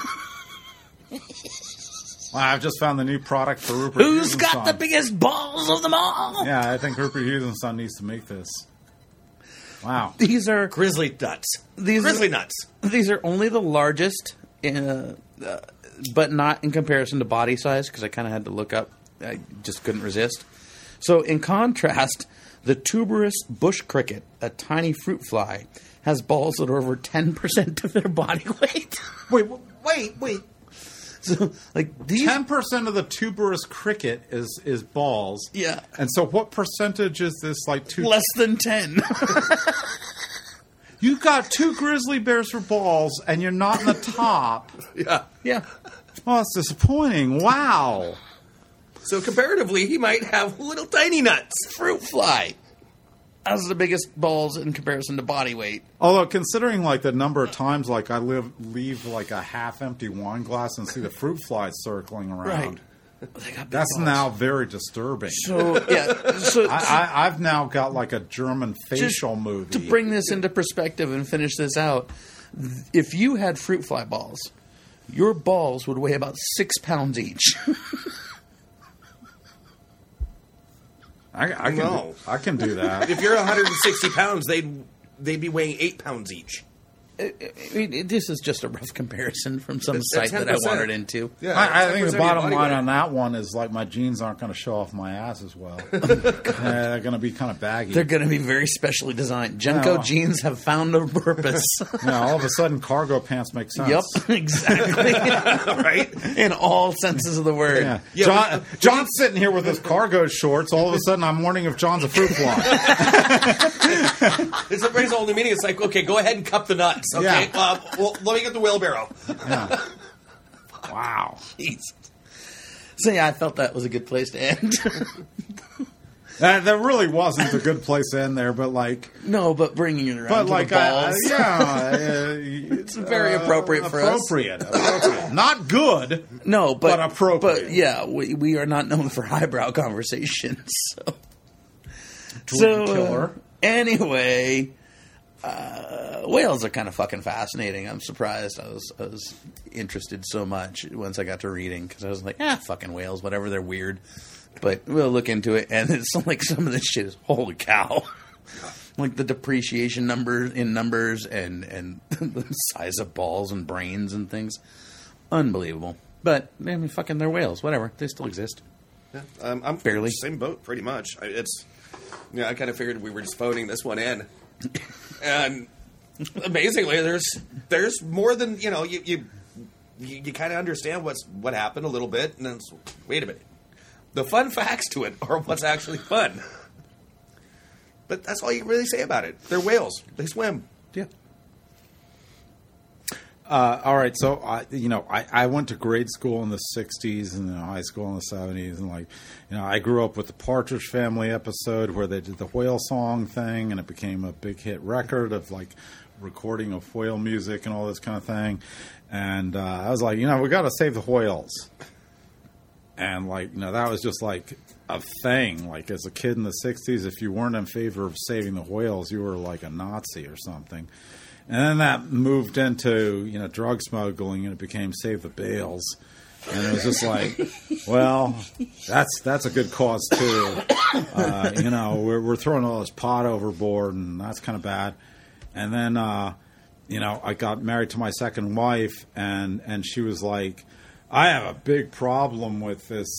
Wow, I've just found the new product for Rupert Who's Hugenson. got the biggest balls of them all? Yeah, I think Rupert Hugenson needs to make this. Wow. These are... Grizzly nuts. Grizzly nuts. These are only the largest, but not in comparison to body size, because I kind of had to look up. I just couldn't resist. So, in contrast, the tuberous bush cricket, a tiny fruit fly, has balls that are over 10% of their body weight. Wait. So, like, these 10% of the tuberous cricket is balls. Yeah. And so what percentage is this, like, less than 10. You've got 2 grizzly bears for balls, and you're not in the top. Yeah. Oh, that's disappointing. Wow. So comparatively, he might have little tiny nuts. Fruit fly has the biggest balls in comparison to body weight. Although, considering, like, the number of times, like, I leave like, a half-empty wine glass and see the fruit flies circling around. Right. That's now very disturbing. So, yeah. So I've now got, like, a German facial movie. To bring this into perspective and finish this out, if you had fruit fly balls, your balls would weigh about 6 pounds each. I can do that. If you're 160 pounds, they'd be weighing 8 pounds each. I mean, this is just a rough comparison from some site that I wandered into. Yeah, I think the bottom line on that one is, like, my jeans aren't going to show off my ass as well. They're going to be kind of baggy. They're going to be very specially designed. Genco jeans have found a purpose. All of a sudden, cargo pants make sense. Yep, exactly. Right? In all senses of the word. Yeah. John's sitting here with his cargo shorts. All of a sudden, I'm wondering if John's a fruit fly. It's a brings all the meaning. It's like, okay, go ahead and cup the nuts. Okay, Yeah. well, let me get the wheelbarrow. Yeah. Wow. Jeez. So yeah, I felt that was a good place to end. That really wasn't a good place to end there, but like... No, but bringing it around But to like, the balls. it's very appropriate for us. Appropriate. Not good, No, but appropriate. But yeah, we are not known for highbrow conversations. So killer. Anyway, whales are kind of fucking fascinating. I'm surprised I was interested so much once I got to reading because I was like, fucking whales, whatever, they're weird. But we'll look into it, and it's like some of this shit is holy cow. Like the depreciation numbers and the size of balls and brains and things. Unbelievable. But, I mean, fucking they're whales. Whatever. They still exist. Yeah, I'm Barely. same boat, pretty much. I kind of figured we were just phoning this one in. And amazingly, there's more than, you kind of understand what happened a little bit, and then wait a minute. The fun facts to it are what's actually fun. But that's all you can really say about it. They're whales. They swim. Yeah. All right, so I went to grade school in the 60s and high school in the 70s, and I grew up with the Partridge Family episode where they did the whale song thing, and it became a big hit record of like recording of whale music and all this kind of thing. And I was like, we got to save the whales. And, that was just like a thing. Like, as a kid in the 60s, if you weren't in favor of saving the whales, you were like a Nazi or something. And then that moved into, drug smuggling, and it became Save the Bales. And it was just like, well, that's a good cause, too. We're throwing all this pot overboard, and that's kind of bad. And then, I got married to my second wife, and she was like, I have a big problem with this,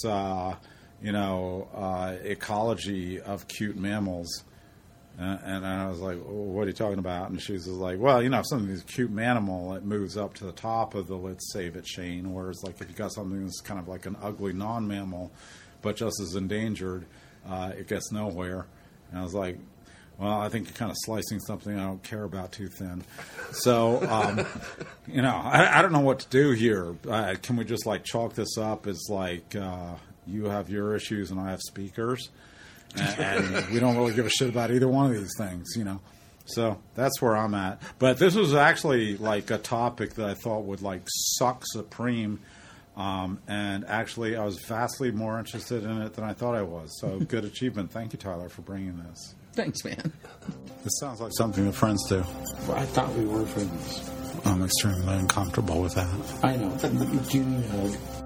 ecology of cute mammals. And I was like, well, what are you talking about? And she was just like, well, if something's a cute animal, it moves up to the top of the let's save it chain. Whereas, like, if you got something that's kind of like an ugly non-mammal, but just as endangered, it gets nowhere. And I was like, well, I think you're kind of slicing something I don't care about too thin. So, I don't know what to do here. Can we just, chalk this up as, you have your issues and I have speakers? And we don't really give a shit about either one of these things, So that's where I'm at. But this was actually, a topic that I thought would, suck supreme. And actually, I was vastly more interested in it than I thought I was. So good achievement. Thank you, Tyler, for bringing this. Thanks, man. This sounds like something that friends do. Well, I thought we were friends. I'm extremely uncomfortable with that. I know. But do you need a hug?